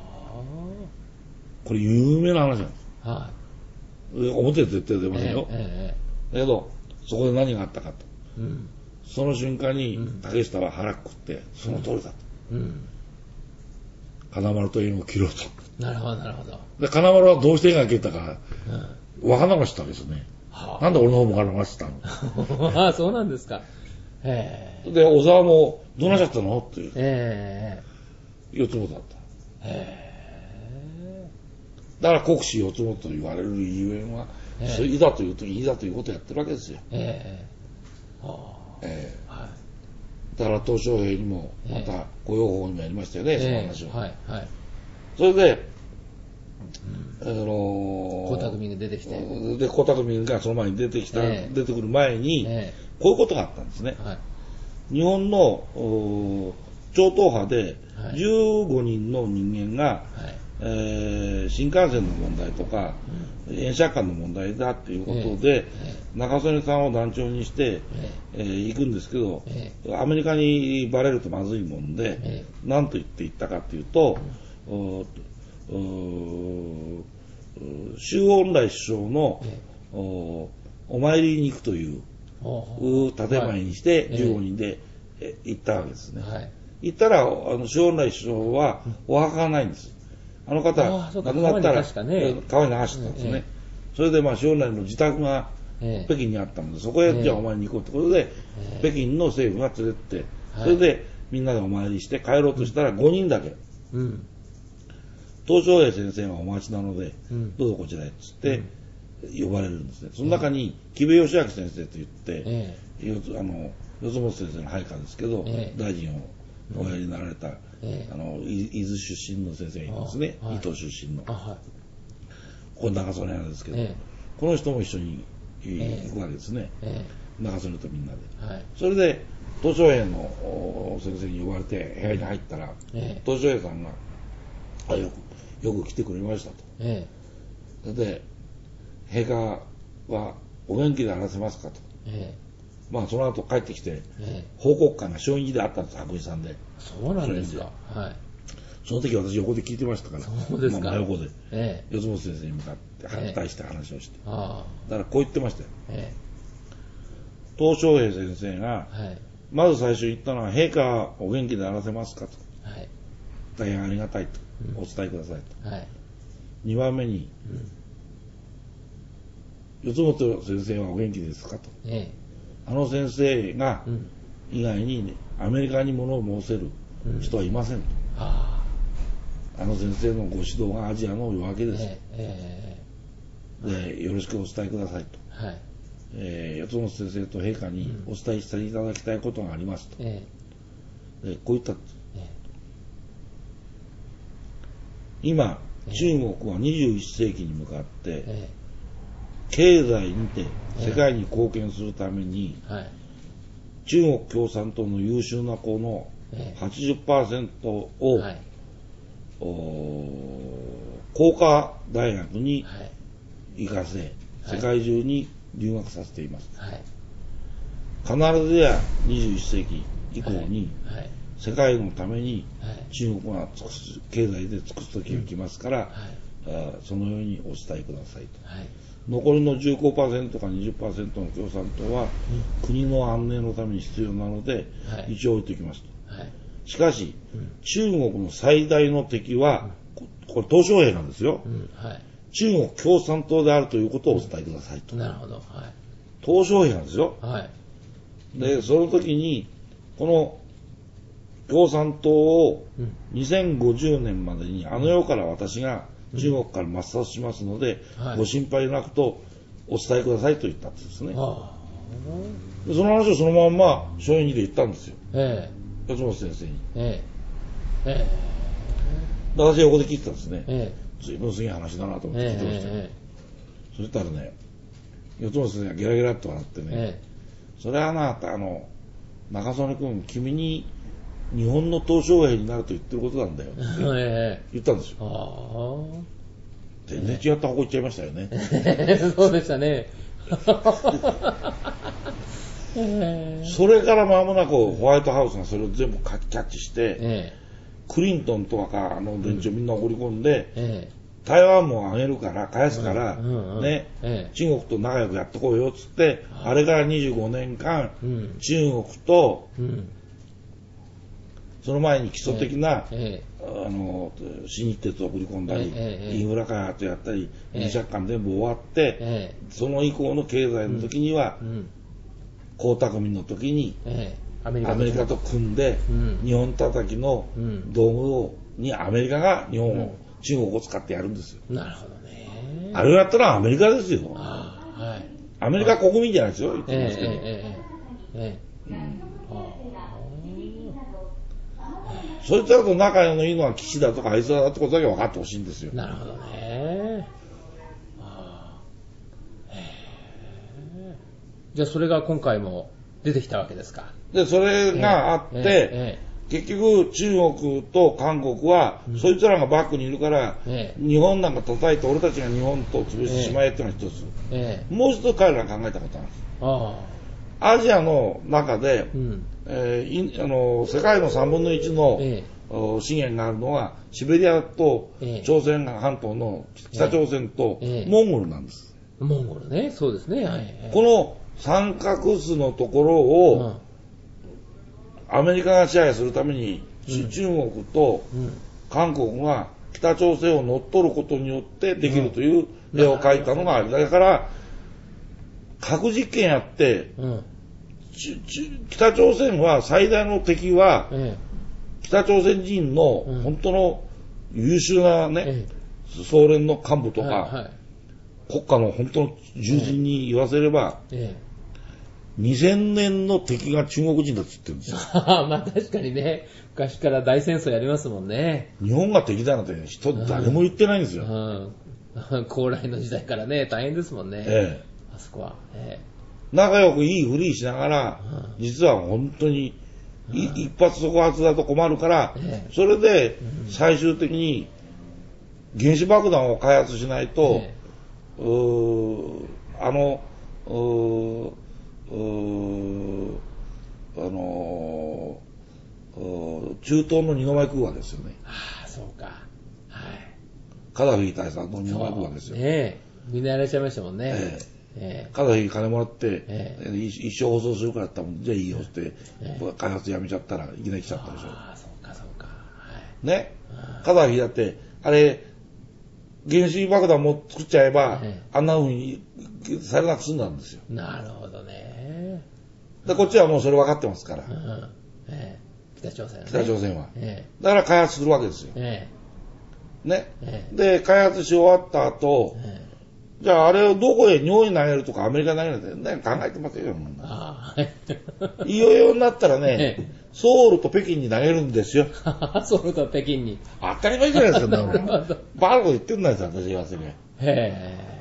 これ有名な話なんです、はあ、表で絶対出ませんよ、ええ、だけどそこで何があったかと、うん、その瞬間に竹下は腹くくってその通りだと、うん、金丸と縁を切ろうと。 なるほどなるほど。 で金丸はどうして縁が切ったか、うん、分からなかったわけですよね、はあ、なんで俺の方も分からなかったのああそうなんですか。へで小沢もどうなっちゃったのっていう、えー、四元だった。へだから国士四元と言われるゆえんは、えー、いざという時いざということをやってるわけですよ、えーはあえーはい、だから鄧小平にもまた御用法にもやりましたよね、えー、その話を、はいはい、それで、うん、あの江沢民が出てきてで江沢民がその前に出てきた、えー、出てくる前に、えー、こういうことがあったんですね、はい、 日本の超党派でじゅうごにんの人間が、はいえー、新幹線の問題とか、うん、演車間の問題だっていうことで、えー、中曽根さんを団長にして、えーえー、行くんですけど、えー、アメリカにバレるとまずいもんで、えー、何と言って行ったかっていうと、うん周恩来首相の、えー、お, お参りに行くという建前にしてじゅうごにんで、えー、行ったわけですね。はい、行ったらあの周恩来首相はお墓がないんです。あの方亡くなったら川に流したんですね。えー、それでまあ周恩来の自宅が北京にあったのでそこへじゃあお参りに行こうということで、えー、北京の政府が連れてってそれでみんなでお参りして帰ろうとしたらごにんだけ。うん、鄧小平先生がお待ちなので、うん、どうぞこちらへっつって呼ばれるんですね。その中に木部義明先生といって、えー、あの四本先生の配下ですけど、えー、大臣をおやりになられた、えー、あの伊豆出身の先生がいますね、はい、伊東出身の、はい、ここ長曽根なんですけど、えー、この人も一緒に行くわけですね、えー、長曽根とみんなで、はい、それで鄧小平の先生に呼ばれて部屋に入ったら、えー、鄧小平さんがあよくよく来てくれましたと、えー、で陛下はお元気であらせますかと、えー、まあその後帰ってきて、えー、報告会が小院であったんです、白衣さんで。 そうなんですか。はい。 その時私横で聞いてましたから、 そうですか。 まあ、真横で、 えー、四本先生に向かって反対して話をして、えー、 あだからこう言ってましたよ。えー、鄧小平先生が、はい、まず最初言ったのは陛下はお元気であらせますかと、はい、大変ありがたいと、うん、お伝えくださいと、はい、にばんめに、うん、四本先生はお元気ですかと、えー、あの先生が以外に、ね、アメリカに物を申せる人はいませんと、うん、あ, あの先生のご指導がアジアの夜明けです、えーえー、でよろしくお伝えくださいと、はい、えー、四本先生と陛下にお伝えしていただきたいことがありますと、えー、でこう言ったんです、えー、今中国はにじゅういっ世紀に向かって、えー、経済にて世界に貢献するために、えーはい、中国共産党の優秀な子の はちじゅっパーセント を、はい、工科大学に行かせ、はい、世界中に留学させています、はい、必ずやにじゅういっ世紀以降に、はいはい、世界のために中国が尽くす経済で尽くす時が来ますから、うんはい、そのようにお伝えくださいと、はい、残りの じゅうごパーセント か にじゅっパーセント の共産党は、うん、国の安寧のために必要なので、はい、一応置いておきますと、はい、しかし、うん、中国の最大の敵は、うん、これ鄧小平なんですよ、うんはい、中国共産党であるということをお伝えくださいと、 うん、なるほど、はい、 鄧小平なんですよ、はい、でその時にこの共産党をにせんごじゅうねんまでにあの世から私が中国から抹殺しますので、うんはい、ご心配なくとお伝えくださいと言ったんですね、はあ、でその話をそのまんま松陰寺で言ったんですよ、ええ、四本先生に、ええええ、私は横で聞いてたんですね、ええ、随分すげえ話だなと思って聞いてました、ええ、そしたらね四本先生がゲラゲラっと笑ってね、ええ、それはなあの中曽根君君に日本の鄧小平になると言ってることなんだよって言ったんですよ。全然違った方向行っちゃいましたよね。 そうでしたね。 それから間もなくホワイトハウスがそれを全部キャッチして、えー、クリントンとかあの連中みんな送り込んで、えー、台湾もあげるから返すから、うんうんうん、ね、えー、中国と仲良くやってこうよっつって、あれからにじゅうごねんかん、うん、中国と、うんその前に基礎的な、ええ、あの新日鉄を送り込んだり、ええ、インフラ開発やったり、ええ、二者間全部終わって、ええ、その以降の経済の時には、うん、江沢民の時に、ええ、アメリカと、アメリカと組んで、うん、日本叩きの道具を、にアメリカが日本を、うん、中国を使ってやるんですよ。 なるほどね。 あれをやったらアメリカですよ。 あ、はい、 アメリカ国民じゃないですよ。言ってますけど。ええええええうんそいつらと仲のいいのは岸田とかあいつらだってことだけ分かってほしいんですよ。 なるほどね。じゃあそれが今回も出てきたわけですか。 で、それがあって、えーえー、結局中国と韓国は、うん、そいつらがバックにいるから、えー、日本なんか叩いて俺たちが日本と潰してしまえっていうのが一つ、えー、もう一つ彼らが考えたことなんです。あアジアの中で、うんえー、あの世界のさんぶんのいちの、えー、資源があるのはシベリアと朝鮮半島の北朝鮮とモンゴルなんです。 えー、モンゴルね、そうですね。はい、 この三角巣のところを、うんアメリカが支配するために、うん、中国と韓国が北朝鮮を乗っ取ることによってできるという絵を描いたのがある。だから、核実験やって、うん、北朝鮮は最大の敵は、うん、北朝鮮人の本当の優秀なね、うん、総連の幹部とか、はいはい、国家の本当の重鎮に言わせれば、うんうんにせんねんの敵が中国人だって言ってるんですよ。 まあ確かにね、昔から大戦争やりますもんね。 日本が敵だなんて人誰も言ってないんですよ。 うんうん、高麗の時代からね、大変ですもんね。ええ、あそこは、ええ。 仲良くいいふりしながら、うん、実は本当に、うん、一発即発だと困るから、ええ、それで最終的に原子爆弾を開発しないと、ええ、うーあの、うーうーあのー、中東の二の舞空母ですよね。 ああ、そうか。はい。 カダフィ大佐の二の舞空母ですよ。 ねえ。みんなやられちゃいましたもんね。ええええ、カダフィ金もらって、ええ、一生放送するからってじゃあいいよって、ええ、開発やめちゃったらいきなり来ちゃったでしょ。 ああ、そうか、そうか。はい。 ね。カダフィだって、あれ、原子爆弾も作っちゃえば、ええ、あんな風にされなく済んだんですよ。 なるほどね。 でこっちはもうそれ分かってますから。うんええ、北朝鮮は、ね。 北朝鮮は、ええ。だから開発するわけですよ。ええ、ね、ええ。で、開発し終わった後、ええ、じゃああれをどこへ日本に投げるとかアメリカに投げるって、ね、考えてますよ。ああいよいよになったらね、ええ、ソウルと北京に投げるんですよ。 ソウルと北京に。 当たり前じゃないですか、バカなこと言ってんないですよ、私言わせに。へえ。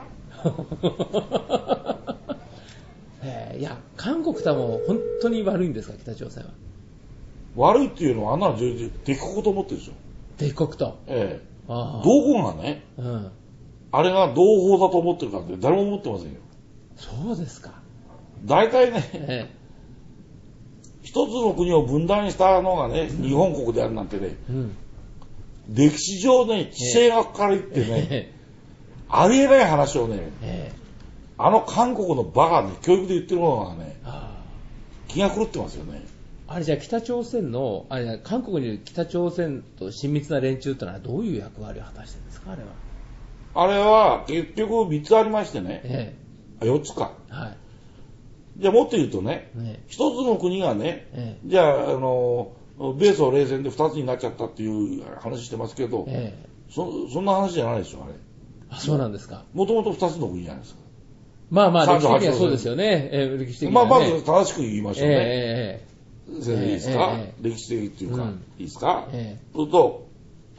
いや、韓国とはもう本当に悪いんですか、北朝鮮は。 悪いっていうのはあんなの敵国と思ってるでしょ。 敵国と。 ええ。あどこがね、うん、あれが同胞だと思ってるかって誰も思ってませんよ。 そうですか。 大体ね、ええ、一つの国を分断したのがね、うん、日本国であるなんてね、うん、歴史上ね、地政学から言ってね、ええ、ありえない話をね、ええ、あの韓国のバカね、教育で言ってるものがね、気が狂ってますよね。 あれじゃあ北朝鮮の、あれ韓国にいる北朝鮮と親密な連中ってのはどういう役割を果たしてるんですか、あれは。 あれは結局みっつありましてね、ええ、よっつか。はい。じゃあもっと言うとね、一、ええ、つの国がね、ええ、じゃあ、あの、米ソ冷戦で二つになっちゃったっていう話してますけど、ええ、そ, そんな話じゃないですよ、あれ。 あ、そうなんですか。 もともと二つの国じゃないですか。 まあまあ、歴史的にはそうですよね。えー、歴史的には、ね。 まあ、まず正しく言いましょうね。えー、先生いいですか、えー、歴史的っていうか、うん、いいですか、えー、そうすると、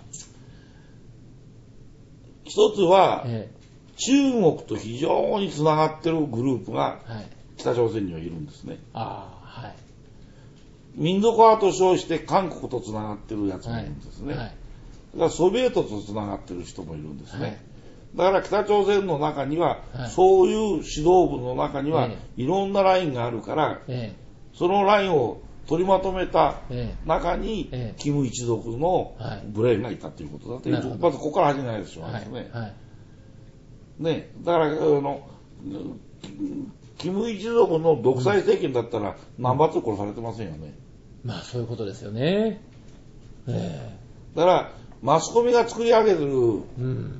一つは、えー、中国と非常につながってるグループが、北朝鮮にはいるんですね。ああ、はい。民族派と称して韓国とつながってるやつもいるんですね。はいはい、だからソビエトとつながってる人もいるんですね。はい、だから北朝鮮の中には、はい、そういう指導部の中には、ええ、いろんなラインがあるから、ええ、そのラインを取りまとめた中に、ええ、キム一族のブレーンがいたということだというと、まずここから始めないでしょうね。はいはい、ね、だからあのキム一族の独裁政権だったら、うん、何発殺されてませんよね。 まあそういうことですよね。ええ、だからマスコミが作り上げてる、うん、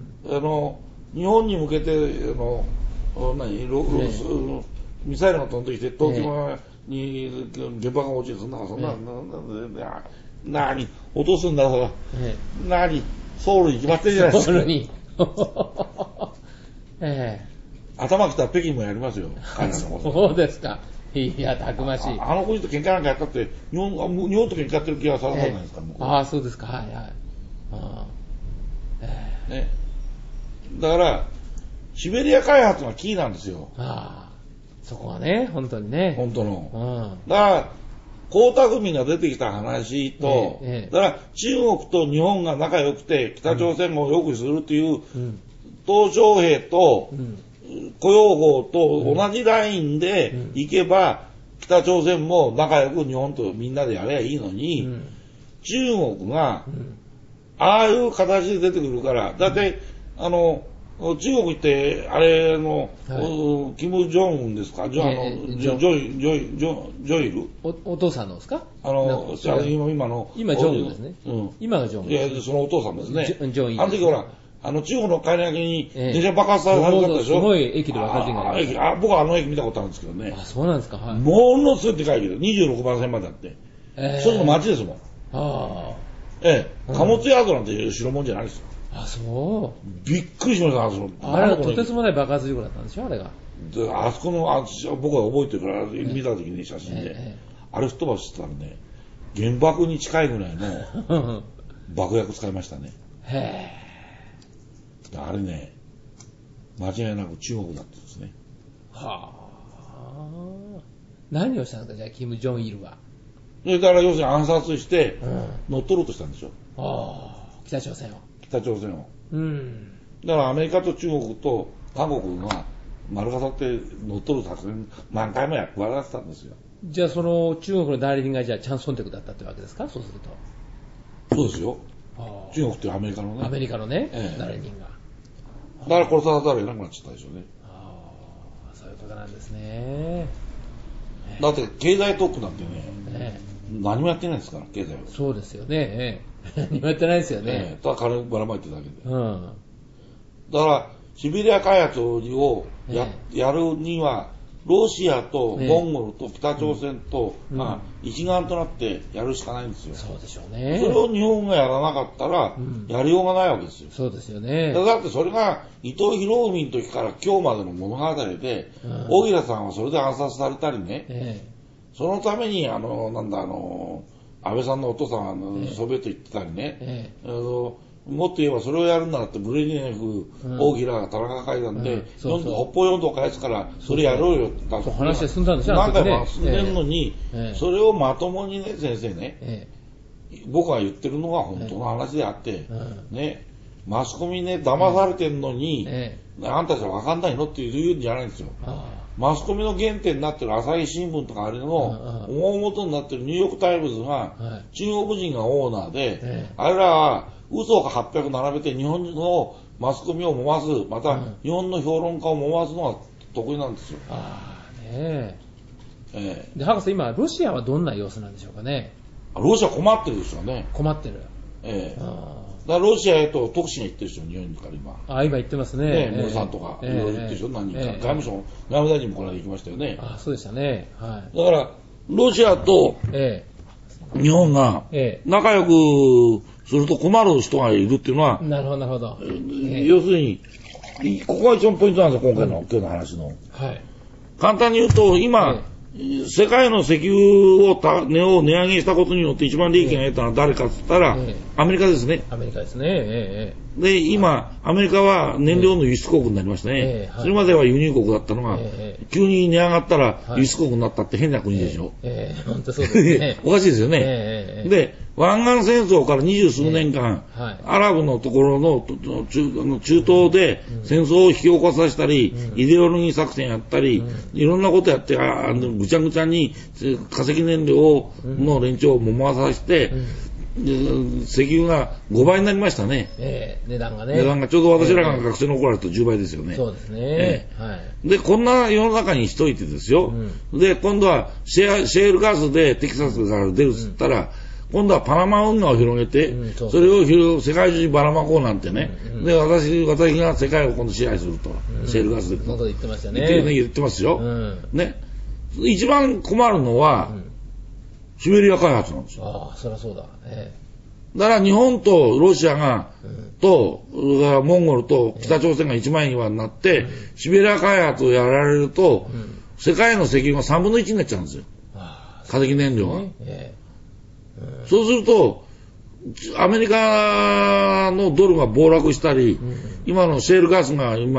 あの日本に向けてあの何ロ、ね、ミサイルが飛んできて東京に原爆が落ちる、そんなそんな、ね、なに落とすんだから、ね、なにソウルに決まってるじゃないですか。ソウルに、ええ、頭きたら北京もやりますよ。 そうですか。いや、たくましい。 あ, あの国と喧嘩なんかやったって日本、日本と喧嘩やってる気がさらさないですか、 えー、ああ、そうですか。はいはい。あ、 えー、ね。だからシベリア開発がキーなんですよ。ああ、 そこはね、本当にね。 本当の。 うん、 だから、江沢民が出てきた話と、ええ、だから中国と日本が仲良くて北朝鮮も良くするという、うん、鄧小平と胡耀邦と同じラインで行けば、うん、北朝鮮も仲良く日本とみんなでやればいいのに、うん、中国が、うん、ああいう形で出てくるから、だって、うん、あの、中国って、あれの、はい、キム・ジョンウンですか、ジョ、えー、ジョ、ジョイ、ジョイ、ジョ、ジョイルお、お父さんのですか、 あの、今、今の。 今、ジョンウンですね。うん。今がジョンウン。 いや、そのお父さんですね。 ジョンイ。 あの時ほら、あの、中国の帰り明けに、電車爆発されたでしょ、えー、すごい駅で爆発がありました。 あ、僕はあの駅見たことあるんですけどね。 あ、そうなんですか、はい。 ものすごいでかいけど、にじゅうろくばん線まであって。えー、それの街ですもん。 ああ。 ええ、貨物ヤードなんて白物じゃないですよ。 あ、そう。 びっくりしました、あそこ。 あれはとてつもない爆発事故だったんでしょ、あれが。 で、あそこの、あ僕は覚えてるから、見た時に写真で、ええ、あれ吹っ飛ばしてたらね、原爆に近いぐらいの爆薬使いましたね。 へえ。あれね、間違いなく中国だったんですね。 はあ。何をしたんですか、じゃあ、キム・ジョンイルは。 だから要するに暗殺して、乗っ取ろうとしたんでしょ。 ああ、北朝鮮を。 北朝鮮を。 うん。 だからアメリカと中国と韓国が丸飾って乗っ取る作戦何回もやってらってたんですよ。 じゃあその中国の代理人がじゃあチャン・ソンテクだったってわけですか、そうすると。 そうですよ。中国ってアメリカのね。 アメリカのね、ええ、代理人が。 だから殺さざるを得なくなっちゃったでしょうね。 ああ、そういうことなんですね。 だって経済特区なんてね、ええ、何もやってないですから、経済は。 そうですよね。ええ、何もやってないですよね。 ええ、ただ金ばらまいてるだけで。 うん。 だから、シベリア開発を や,、ええ、やるには、ロシアとモンゴルと北朝鮮と、ええ、まあ、一丸となってやるしかないんですよ。 そうでしょうね。 それを日本がやらなかったら、やりようがないわけですよ。 うん、そうですよね。 だってそれが伊藤博文の時から今日までの物語で、うん、大平さんはそれで暗殺されたりね、ええ、そのために、あの、なんだ、あの、安倍さんのお父さんは、あの、ええ、ソビエト行ってたりね、ええ、あのもっと言えばそれをやるんだってブレジネフ、うん、大平が田中会談で、うん、そうそう北方四島返すからそれやろうよって言ったん話で済んだんですよ。 何回も進んでるのに、ええ、それをまともにね、先生ね、ええ、僕が言ってるのが本当の話であって、ええ、ね、マスコミね、騙されてんのに、ええ、あんたじゃ分かんないのって言うんじゃないんですよ。マスコミの原点になってる朝日新聞とかあれの大元になってるニューヨークタイムズが中国人がオーナーで、あれらは嘘がはっぴゃく並べて日本のマスコミを揉ます、また日本の評論家を揉ますのが得意なんですよ。 ああ、ねえ。 ええ。で、博士、今、ロシアはどんな様子なんでしょうかね。 ロシア困ってるでしょうね。 困ってる。 ええ。あだからロシアへと特使が行ってるでしょ、日本から今。 あ、今行ってますね。 ねえ、ムロさんとか、いろいろ行ってるでしょ、何人か。外務省、外務大臣もこの間行きましたよね。 あ、そうでしたね。はい。 だから、ロシアと日本が仲良くすると困る人がいるっていうのは、 なるほど、なるほど。 要するに、ここが一番ポイントなんですよ、今回の、うん、今日の話の。 はい。 簡単に言うと、今、世界の石油をた値を値上げしたことによって一番利益が得たのは誰かって言ったら、ええ、アメリカですね。 アメリカですね。ええ、で、今、アメリカは燃料の輸出国になりましたね。ええ、それまでは輸入国だったのが、え、急に値上がったら輸出国になったって変な国でしょ。 ええ、本当そうですね。 おかしいですよね。で、湾岸戦争から二十数年間、はい、アラブのところの中、中東で戦争を引き起こさせたり、うん、イデオロギー作戦やったり、うん、いろんなことやって、あぐちゃぐちゃに化石燃料の連中を揉まさせて、うん、石油がごばいになりましたね。 えー、値段がね。 値段がちょうど私らが学生の頃だとじゅうばいですよね。 そうですね。えー、はい。 で、こんな世の中にしといてですよ。うん、で、今度はシェー、シェールガスでテキサスから出るっつったら、うん、今度はパナマ運河を広げて、うん、そ, それを世界中にばらまこうなんてね、うん、で私私が世界を今度支配すると、うん、シェールガスでそんなこと言ってましたね。 言って、言ってますよ、うん、ね。一番困るのは、うん、シベリア開発なんですよ。 ああ、そりゃそうだ、ええ、だから日本とロシアが、うん、とモンゴルと北朝鮮が一枚岩になって、うん、シベリア開発をやられると、うん、世界の石油がさんぶんのいちになっちゃうんですよ、化石燃料が、ええ、そうすると、アメリカのドルが暴落したり、うん、今のシェールガスが今、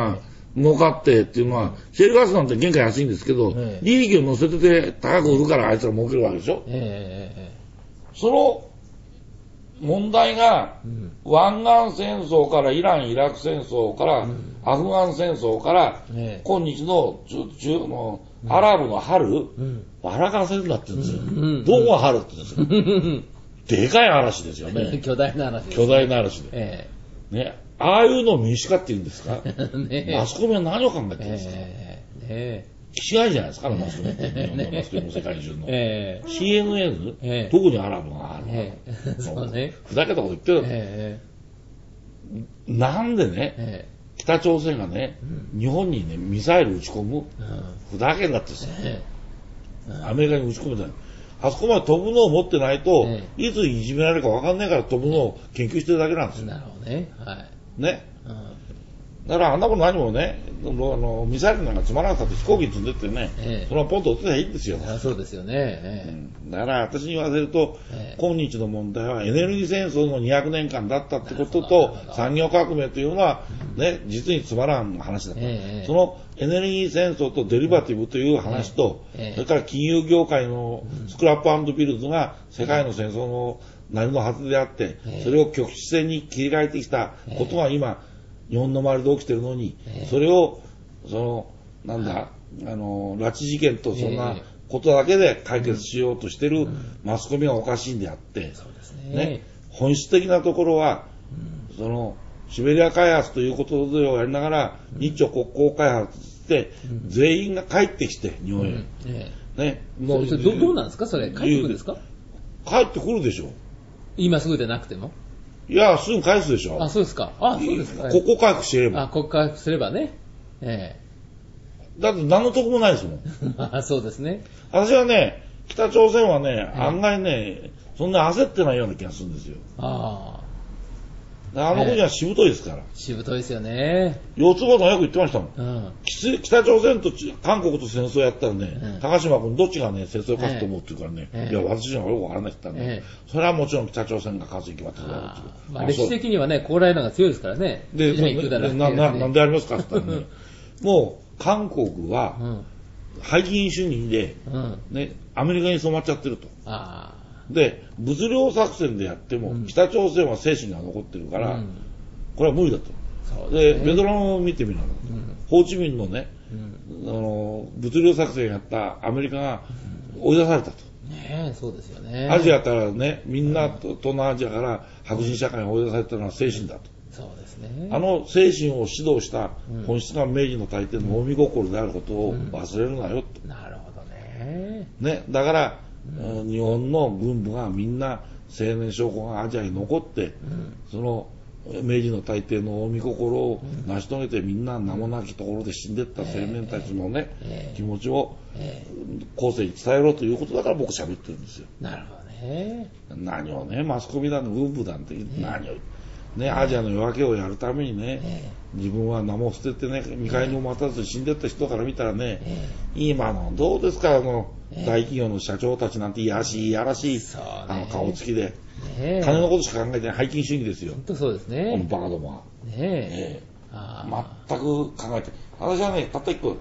儲かってっていうのは、シェールガスなんて原価安いんですけど、 ええ、 利益を乗せてて高く売るからあいつら儲けるわけでしょ。 ええ、 その問題が、うん、湾岸戦争からイラン・イラク戦争から、うん、アフガン戦争から、ええ、今日の中のアラブの春、うん、笑かせるんだって言うんですよ。うん、どうも春って言うんですよ。でかい嵐ですよね。 巨大な嵐です、 ね。巨大な嵐で。ええ、ね。ああいうのを民主化って言うんですかね、マスコミは何を考えてるんですか、えーね、気違いじゃないですか、マスコミって。日本のマスコミも世界中の。えー、シーエヌエヌ、えー、どこにアラブがあるの、えー、そうね。ふざけたこと言ってる、えー。なんでね、えー、北朝鮮がね、うん、日本にね、ミサイル撃ち込む、うん、ふざけんなってさ、えーうん、アメリカに撃ち込めたの。あそこまで飛ぶのを持ってないと、えー、いついじめられるか分かんないから飛ぶのを研究してるだけなんですよ。 なるほどね。はい。 ね、うん、だからあんなこと何もね、あのミサイルなんか積まなかったって飛行機に積んでってね、ええ、そのポンと落ちてりゃいいんですよ。 あ、そうですよね、ええ、 うん、だから私に言わせると、ええ、今日の問題はエネルギー戦争のにひゃくねんかんだったってことと産業革命というのは、ね、実につまらん話だった、ええ、そのエネルギー戦争とデリバティブという話と、ええ、それから金融業界のスクラップ&ビルドが世界の戦争の何のはずであって、それを局地戦に切り替えてきたことが今、日本の周りで起きてるのに、それを、その、なんだ、あの、拉致事件とそんなことだけで解決しようとしてるマスコミがおかしいんであって、ね、本質的なところは、その、シベリア開発ということをやりながら、日朝国交開発して、全員が帰ってきて、日本へ。ね、 もうそれど、どうなんですかそれ、帰ってくるんですか？ 帰ってくるでしょ。 今すぐでなくても？ いや、すぐ返すでしょ。 あ、そうですか。あ、そうですか。 国交回復してれば。 あ、国交回復すればね。ええ。だって何の得もないですもん。 あ、そうですね。 私はね、北朝鮮はね、えー、案外ね、そんな焦ってないような気がするんですよ。ああ。あの子にはしぶといですから。 しぶといですよね。 四つ葉さんよく言ってましたもん。うん、北朝鮮と韓国と戦争やったらね、うん、高島君どっちがね、戦争勝つと思うって言うからね、ええ、いや、私にはよくわからないって言ったらね、ええ、それはもちろん北朝鮮が勝つに決まってるだろうっていう。 まあ、歴史的にはね、高麗のが強いですからね。 で、でなななんでありますかって言ったらね、もう韓国は、背金主義で、うん、ね、アメリカに染まっちゃってると。あで、物量作戦でやっても、うん、北朝鮮は精神が残ってるから、うん、これは無理だと。で、ベトナムを見てみな、うん、ホーチミンのね、うん、あの、物量作戦やったアメリカが追い出されたと。 ねえ、そうですよね。 アジアからね、みんな東南アジアから白人社会に追い出されたのは精神だと。 そうですね。 あの精神を指導した本質が明治の大抵の近江心であることを忘れるなよと。 うん、なるほどね。 ね、だから、うん、日本の軍部がみんな青年将校がアジアに残って、うん、その明治の大帝の近江心を成し遂げてみんな名もなきところで死んでいった青年たちのね、えー、気持ちを後世に伝えろということだから僕喋ってるんですよ。 なるほどね。 何をね、マスコミだの軍部なんて何を、ね、アジアの夜明けをやるためにね、えー、自分は名も捨ててね、見返りも待たず死んでった人から見たらね、えー、今のどうですか、あの大企業の社長たちなんていやらしいいやらしい、あの顔つきで、ね、金のことしか考えてない背金主義ですよ。 本当そうですね。 このバカどもは。ねえ。全く考えて。私はね、たった一個、はい、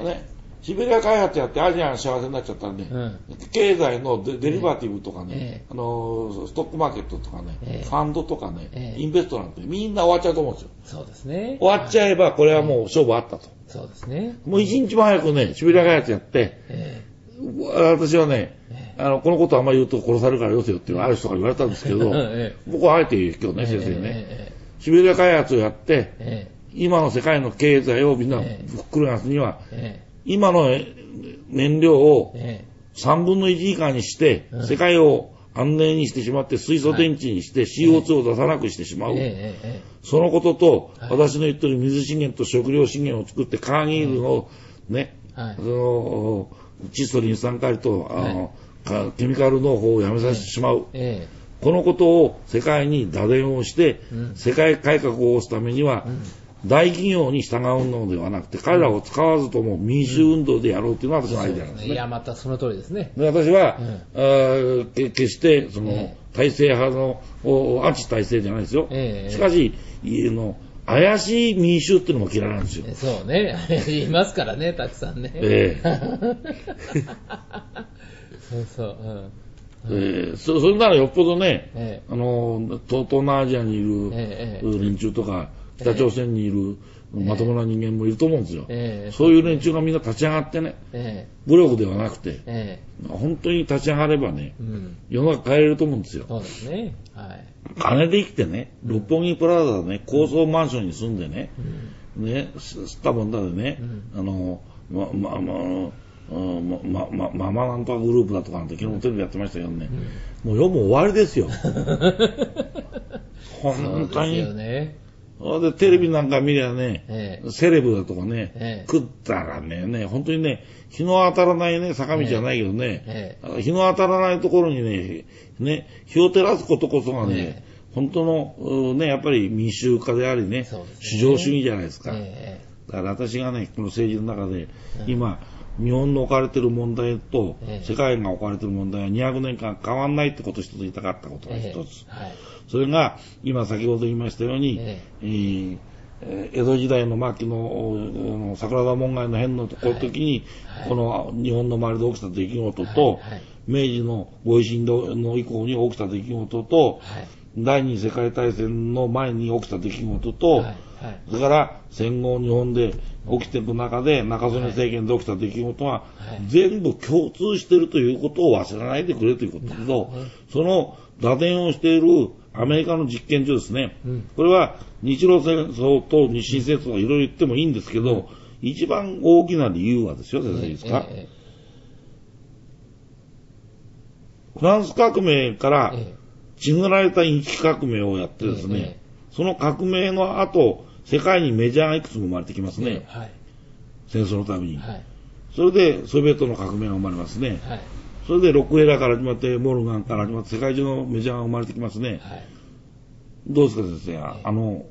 ね、シベリア開発やってアジアが幸せになっちゃったんで、うん、経済の デ, デリバティブとかね、ええ、あの、ストックマーケットとかね、ええ、ファンドとかね、ええ、インベストなんてみんな終わっちゃうと思うんですよ。 そうですね。 終わっちゃえば、これはもう勝負あったと。 そうですね。 もう一日も早くね、シベリア開発やって、ええ、私はね、あの、このことあんまり言うと殺されるからよせよっていうある人から言われたんですけど、ええ、僕はあえて今日ね、先生にね、ええ、シベリア開発をやって、ええ、今の世界の経済をみんな膨らますには、ええ、今の燃料をさんぶんのいち以下にして、ええ、世界を安寧にしてしまって水素電池にして シーオーツー を出さなくしてしまう。ええ、そのことと、はい、私の言ってる水資源と食料資源を作ってカーニールのね、はい、その窒素リン酸カリとあの、はい、ケミカル農法をやめさせてしまう、ええ、このことを世界に打電をして、うん、世界改革を起すためには、うん、大企業に従うのではなくて、彼らを使わずとも民主運動でやろうというのは私のアイデアなんですね。 いや、またその通りですね。 で私は、うん、決してその、ええ、体制派のアンチ体制じゃないですよ。ええ、しかしの怪しい民衆っていうのも嫌いなんですよ。 そうね。いますからね、たくさんね。 ええそうそう。うんえー、そ, それならよっぽどね、 ええ、 あの東南アジアにいる、 ええ、 連中とか北朝鮮にいる、ええ、まともな人間もいると思うんですよ、 ええ、 そういう連中がみんな立ち上がってね、ええ、武力ではなくて、ええ、本当に立ち上がればね、うん、世の中変えれると思うんですよ。 そうですね、はい、 金で生きてね、六本木プラザね、高層マンションに住んでね、うん、ね、吸ったもんだでね、うん、あのまままうんま、ま、ま、まなんとかグループだとかなんて昨日テレビやってましたけどね、うん、もう世も終わりですよ。本当に。そうですよね。で、テレビなんか見りゃね、ええ、セレブだとかね、ええ、食ったらね、ね、本当にね、日の当たらないね、坂道じゃないけどね、ええ、日の当たらないところにね、ね、日を照らすことこそがね、ええ、本当の、ね、やっぱり民衆化でありね、ね市場主義じゃないですか。ええ、だから私がね、この政治の中で、今、日本の置かれている問題と、ええ、世界が置かれている問題はにひゃくねんかん変わんないってことを一つ言いたかったことが一つ、ええはい、それが今先ほど言いましたように、えええー、江戸時代の末期の桜田門外の変のところの時に、はいはい、この日本の周りで起きた出来事と、はいはい、明治のご維新の以降に起きた出来事と、はい、第二次世界大戦の前に起きた出来事と、はいはい、それから戦後日本で起きていく中で中曽根政権で起きた出来事は全部共通しているということを忘れないでくれということだけど、その打電をしているアメリカの実験所ですね、うん、これは日露戦争と日清戦争はいろいろ言ってもいいんですけど、うん、一番大きな理由はですよ、先生いいですか、ええ、フランス革命から血塗られた日記革命をやってですね、ええ、その革命の後世界にメジャーがいくつも生まれてきますね、えはい、戦争のために、はい、それでソビエトの革命が生まれますね、はい、それでロックフェラーから始まってモルガンから始まって世界中のメジャーが生まれてきますね、はい、どうですか先生、えー、あの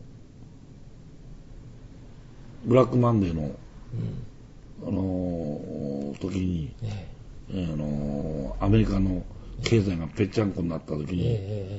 ブラックマンデーの、うん、あの時に、えー、あのアメリカの経済がぺっちゃんこになった時に、え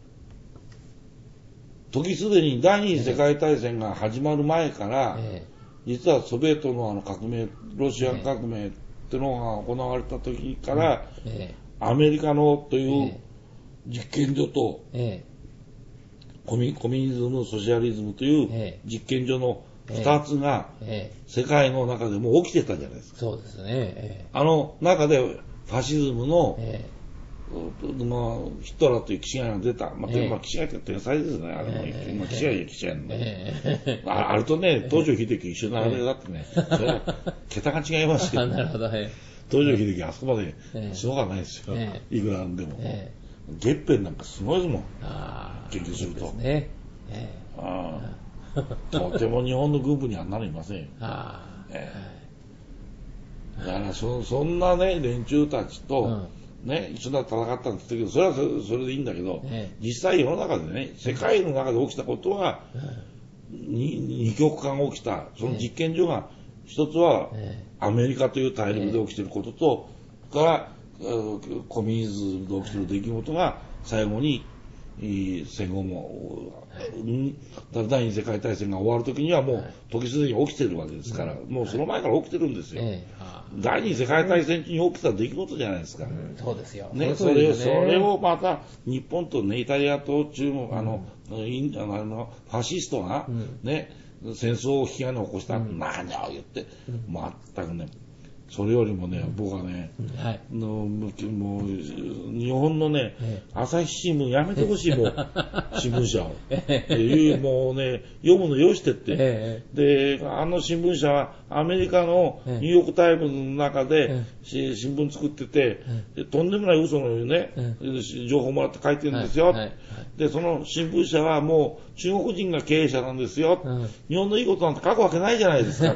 ー、時すでに第二次世界大戦が始まる前から、えー、実はソビエトのあの革命、ロシア革命っていうのが行われた時から、えー、アメリカのという実験所と、えー、コミ、コミュニズム、ソシアリズムという実験所の二つが世界の中でも起きてたじゃないですか。 そうですね。えー、 あの中でファシズムの、えーまあ、ヒトラーという騎士が出た。まあ、えー、まあ、騎士がって天才ですね。あれも、えー、まあ、騎士がいや騎士がね、えーあ。あれとね、東條英機一緒のあれだってね、えー、それは桁が違いますよ。 なるほど、えー、東條英機あそこまでしょうがないですよ。えー、いくらなんでも。えー、ゲッペンなんかすごいですもん。あ研究すると。そうですね。えー、あとても日本の軍部にはなりませんよ。あえー、だからそ、そんなね、連中たちと、うんね、一緒になって戦ったんですけど、それはそれ、それでいいんだけど、ええ、実際世の中でね、世界の中で起きたことは、ええ、二極化が起きた。その実験所が、一つは、アメリカという大陸で起きていることと、ええ、から、コミュニズムで起きている出来事が、最後に、戦後も、第二次世界大戦が終わるときにはもう時すでに起きてるわけですから、もうその前から起きてるんですよ。第二次世界大戦中に起きた出来事じゃないですか。うん、そうですよ。ね、それを、それをまた日本とね、イタリアと中国、あの、うん、あのファシストがね、うん、戦争を引き金を起こした、うん、何を言って、うん、全くね、それよりもね、僕はね、はい、のもう日本のね、ええ、朝日新聞やめてほしいもん、新聞社を。ええ、もうね、読むのよしてって、ええ、で、あの新聞社はアメリカのニューヨークタイムズの中で、ええ、新聞作ってて、で、とんでもない嘘のね、ええ、情報もらって書いてるんですよ、はいはいはい。で、その新聞社はもう中国人が経営者なんですよ。うん、日本のいいことなんて書くわけないじゃないですか。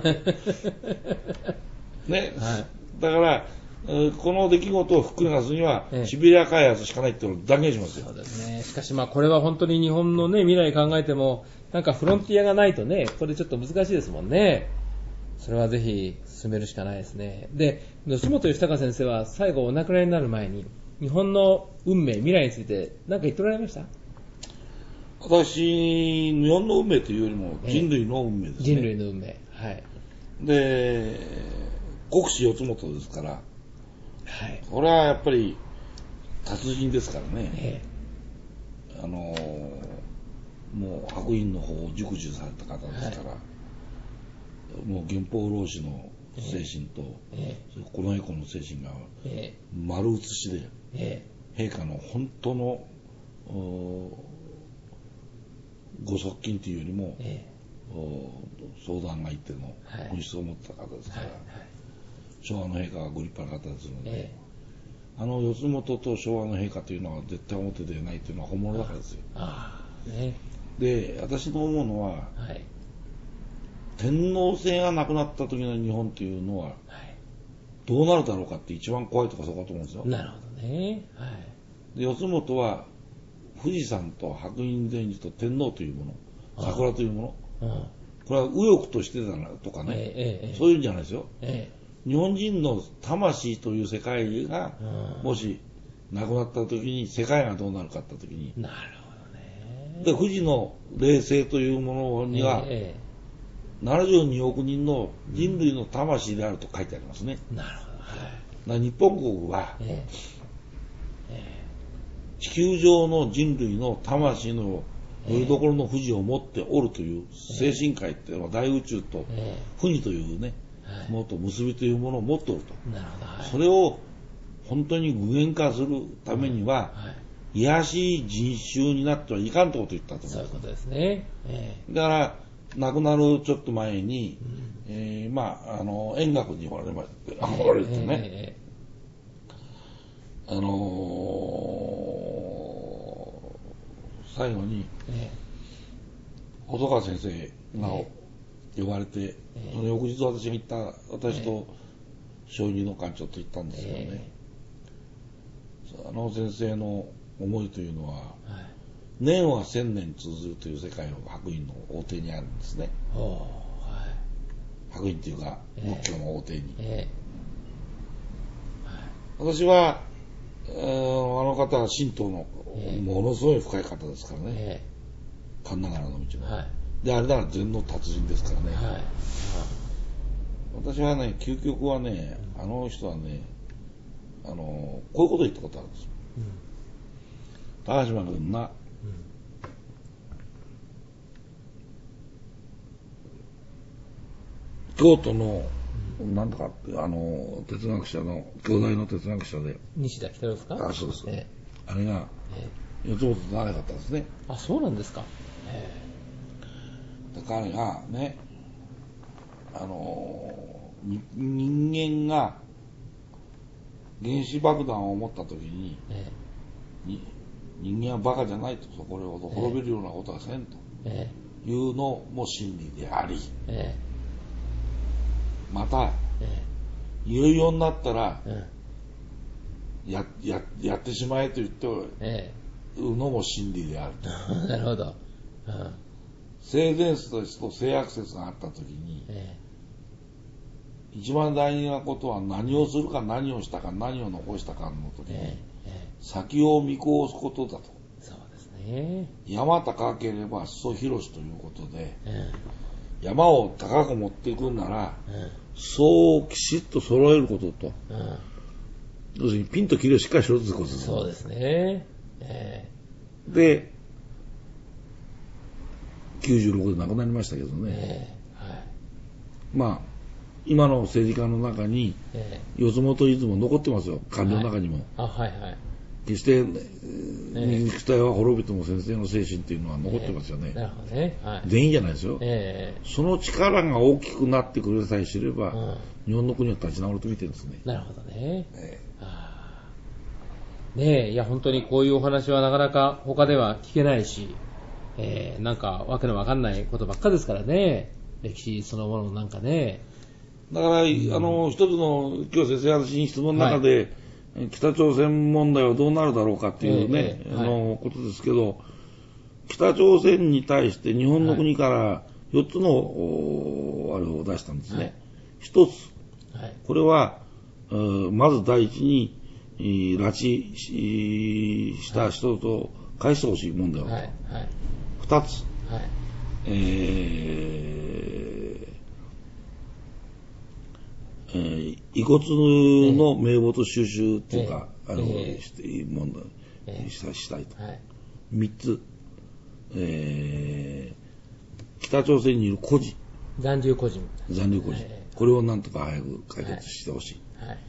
ね、はい、だから、この出来事をひっくり返すには、ええ、シベリア開発しかないっていうのを断言しますよ。 そうですね。しかしまあこれは本当に日本のね、未来考えても、なんかフロンティアがないとね、これちょっと難しいですもんね。それはぜひ進めるしかないですね。で、吉本義孝先生は最後お亡くなりになる前に、日本の運命、未来について何か言っておられました？ あ私、日本の運命というよりも人類の運命ですね。 人類の運命。はい。 で、国士四つ元ですから、 はい。 これはやっぱり達人ですからね。 ええ、あの、もう白隠の方を熟知された方ですから、はい、もう元宝老子の精神と、ええ、近衛公の精神が丸写しで、ええ、陛下の本当のご側近というよりも、ええ、相談がいっての本質を持った方ですから、はいはいはい、昭和の陛下がご立派な方ですので、ええ、あの四つ元と昭和の陛下というのは絶対表でないというのは本物だからですよ。ああ、ね、で、私の思うのは、はい、天皇制がなくなった時の日本というのは、はい、どうなるだろうかって一番怖いとかそこだと思うんですよ。 なるほどね。はい、 で、四つ元は富士山と白隠禅師と天皇というもの、桜というもの、これは右翼としてだなとかね、ええ、そういうんじゃないですよ、ええ。日本人の魂という世界がもしなくなった時に世界がどうなるかって時に、 なるほどね。 で、富士の霊性というものには、ええ、ななじゅうにおく人の人類の魂であると書いてありますね。 なるほど。 はい、日本国は、ええ、地球上の人類の魂のよりどころの富士を持っておるという精神界っていうのは大宇宙と富士というね、もっと結びというものを持っておると。なるほど、はい、それを本当に具現化するためには、はい、卑しい人種になってはいかんということを言ったと思います。 そういうことですね。えー、だから亡くなるちょっと前に、うん、えー、まああの円覚におられまして、おられてね、えー、あのー、最後に、えー、細川先生が呼ばれて、えー、その翌日私が行った、私と小児の館長と行ったんですけどね、えー、あの先生の思いというのは、はい、年は千年続くという世界を白隠の王庭にあるんですね。はい、白隠というか、えー、仏教の王庭に。えーはい、私は、えー、あの方は神道のものすごい深い方ですからね。えー、神長の道の。はい、で、あれなら禅の達人ですからね。はいはい、私はね、究極はね、あの人はね、あの、こういうことを言ったことあるんですよ。うん、高島君な、京都の、なんとかって、あの、哲学者の、京大の哲学者で。 西田北ですか？ あ、そうです。えー、あれが、えー、四つ元と長かったんですね。 あ、そうなんですか。えー、で彼がね、あの、人間が原子爆弾を持った時に、えー、に人間はバカじゃないと、これほど滅びるようなことはせんというのも真理であり、えー、また、えー、いよいよになったら、えー、や, や, やってしまえと言ってるのも真理であると。 なるほど。うん、 性善説と性悪説があった時に、えー、一番大事なことは何をするか何をしたか何を残したかの時に、えー先を見越すことだと。 そうですね。 山高ければ裾広しということで、うん、山を高く持っていくんなら、うん、そうきちっと揃えることと、うん、要するにピンと切りをしっかりしろということです。 そうですね。えー、で、きゅうじゅうろくで亡くなりましたけどね。えーはい、まあ今の政治家の中に、えー、四つ元イズム残ってますよ。官僚の中にも。はい、あ、はいはい。決して、肉体は滅びても先生の精神というのは残ってますよね。えー、なるほどね。はい、全員じゃないですよ、えー。その力が大きくなってくれさえ知れば、うん、日本の国は立ち直ると見てるんですね。 なるほどね。えー、あねえ、いや本当にこういうお話はなかなか他では聞けないし、えー、なんかわけのわかんないことばっかですからね。歴史そのものなんかね。 だから、うん、あの一つの今日先生私に質問の中で、はい北朝鮮問題はどうなるだろうかっていうね、えーえー、あの、はい、ことですけど、北朝鮮に対して日本の国からよっつの、はい、あれを出したんですね。ひと、はい、つ、はい、これは、まず第一に、拉致した人と返してほしい問題を。はいはい、 ふたつ、 はい、 えーえー、遺骨の名簿と収集っていうか、えー、あの、えー、して問題、えー、したしたいと。はい、みっつ、えー、北朝鮮にいる孤児。 残留孤児。 残留孤児。えー、これをなんとか早く解決してほしい。はいはい、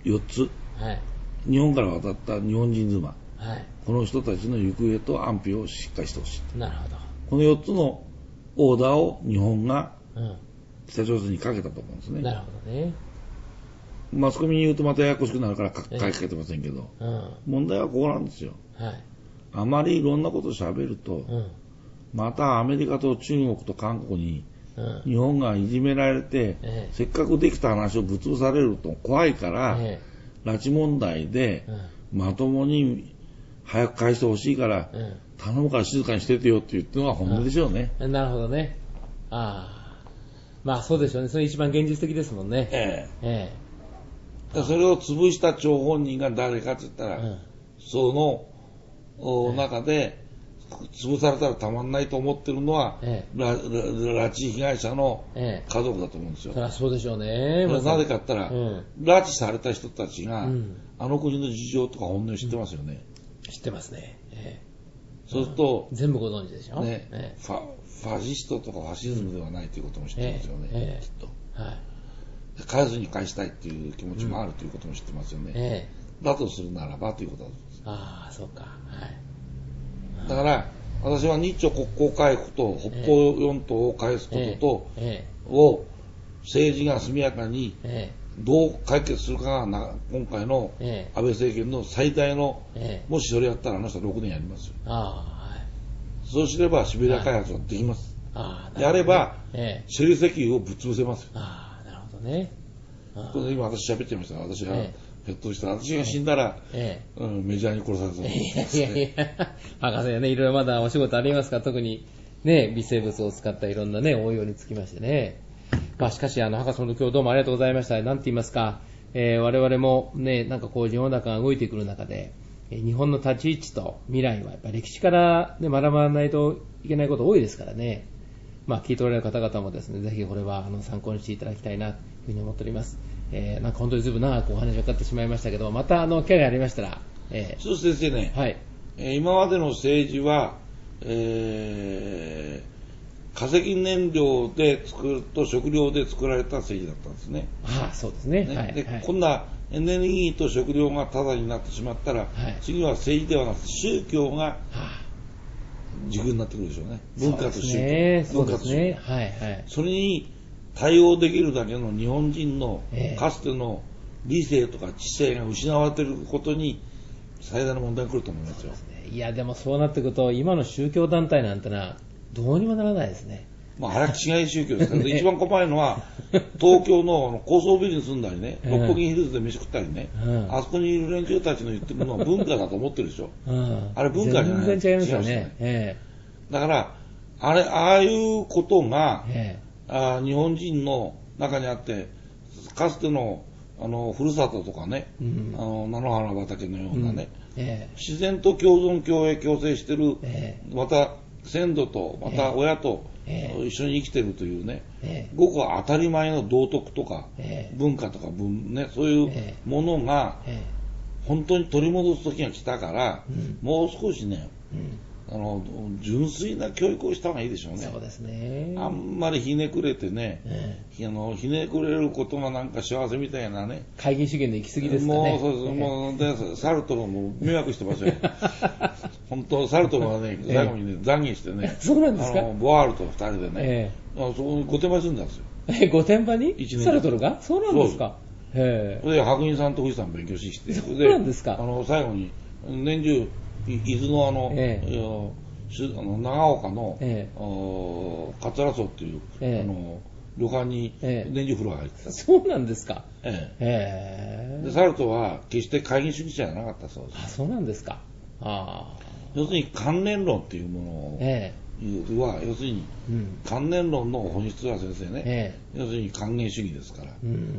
よっつ、はい、日本から渡った日本人妻。はい、この人たちの行方と安否をしっかりしてほしい。 なるほど。 このよっつのオーダーを日本が北朝鮮にかけたと思うんですね。 なるほどね。 マスコミに言うとまたややこしくなるから書きかけてませんけど、うん、問題はここなんですよ。はい、あまりいろんなことを喋ると、うん、またアメリカと中国と韓国に日本がいじめられて、うん、せっかくできた話をぶっ潰されると怖いから、うん、拉致問題でまともに早く返してほしいから、うん、頼むから静かにしててよって言ってるのが本音でしょうね。 うん、なるほどね。ああ、まあそうでしょうね。それ一番現実的ですもんね。ええええ、 それを潰した張本人が誰かって言ったら、うん、その中で潰されたらたまんないと思ってるのは、ええ、拉致被害者の家族だと思うんですよ。 ええ、そうでしょうね。 なぜかって言ったら、うん、拉致された人たちが、うん、あの国の事情とか本音を知ってますよね。 うん、知ってますね。ええ、 そうすると、 うん、全部ご存知でしょ。 ね、ええ、ファ、ファシストとかファシズムではないということも知ってますよね。ええ、きっと。はい。返すに返したいっていう気持ちもあるということも知ってますよね。うん、ええ、だとするならばということだと思います。 ああ、そうか。はい。 だから、私は日朝国交回復と北方四島を返すことと、ええええ、を政治が速やかにどう解決するかがな今回の安倍政権の最大の、ええ、もしそれやったらあの人はろくねんやりますよ。あ、はい、そうすればシベリア開発はできます。あ、やれば、ええ、シェル石油をぶっ潰せますよ。 あ、なるほどね。 これ今私喋ってましたが、私がひょっとしたら私が死んだら、ええ、うん、メジャーに殺されそうです、ね。いやいやいや、 博士はね、いろいろまだお仕事ありますから、特にね、微生物を使ったいろんなね、応用につきましてね。まあしかし、あの、博士の今日どうもありがとうございました。なんて言いますか、えー、我々もね、なんかこう世の中が動いてくる中で、えー、日本の立ち位置と未来はやっぱり歴史から、ね、学ばないといけないこと多いですからね。まあ聞いておられる方々もですね、ぜひこれはあの参考にしていただきたいなというふうに思っております。えー、なんか本当にずいぶん長くお話がかかってしまいましたけど、またあの機会がありましたら、 えー、そう先生ね、はい、えー、今までの政治は、えー、化石燃料で作ると食料で作られた政治だったんですね。 ああ、そうですね。 ね、 はい、 で、 はい、 こんなエネルギーと食料がタダになってしまったら、はい、次は政治ではなく宗教が軸になってくるでしょうね。文化と宗教。ね、文化と宗教。そうですね。はいはい。それに対応できるだけの日本人のかつての理性とか知性が失われていることに最大の問題が来ると思いますよ。 そうですね。いやでもそうなってくると今の宗教団体なんてのはどうにもならないですね。 まあ、あれは違い宗教ですから、ね、一番怖いのは東京の高層ビルに住んだりね、六本木ヒルズで飯食ったりね、うん、あそこにいる連中たちの言ってるのは文化だと思ってるでしょ。うん、あれ文化じゃない。 全然違いますよね。えー、だからあれああいうことが、えーあ日本人の中にあってかつてのあのふるさととかね、うん、あの菜の花畑のようなね、うんえー、自然と共存共栄共生してる、えー、また先祖とまた親と、えー、一緒に生きてるというね、えー、ごく当たり前の道徳とか、えー、文化とか文、ね、そういうものが、えー、本当に取り戻す時が来たから、うん、もう少しね、うんあの純粋な教育をした方がいいでしょうね。 そうですね。 あんまりひねくれてね、ええ、あのひねくれることがなんか幸せみたいなね。 懐疑主義の行き過ぎですかね。 もうそうそう、ええ、もうでサルトルも迷惑してますよ。本当サルトルはね最後にね懺悔してね。 そうなんですか。あのボワールと二人でね、ええ、あそこに御殿場に住んだんですよ。 え御殿場に？一年サルトルが？そうなんですか。 へえ。で白銀さんと富士山勉強して、 そうなんですか。 あの最後に年中伊豆のあの、ええあの長岡の、ええ、桂荘っていう、ええ、あの旅館に年中風呂が入ってた、ええ、 そうなんですか、 えええ、でサルトは決して懐疑主義者じゃなかったそうです。 あ、そうなんですか。あ要するに観念論っていうものを、ええ、は要するに、うん、観念論の本質は先生ね、ええ、要するに還元主義ですから、うん、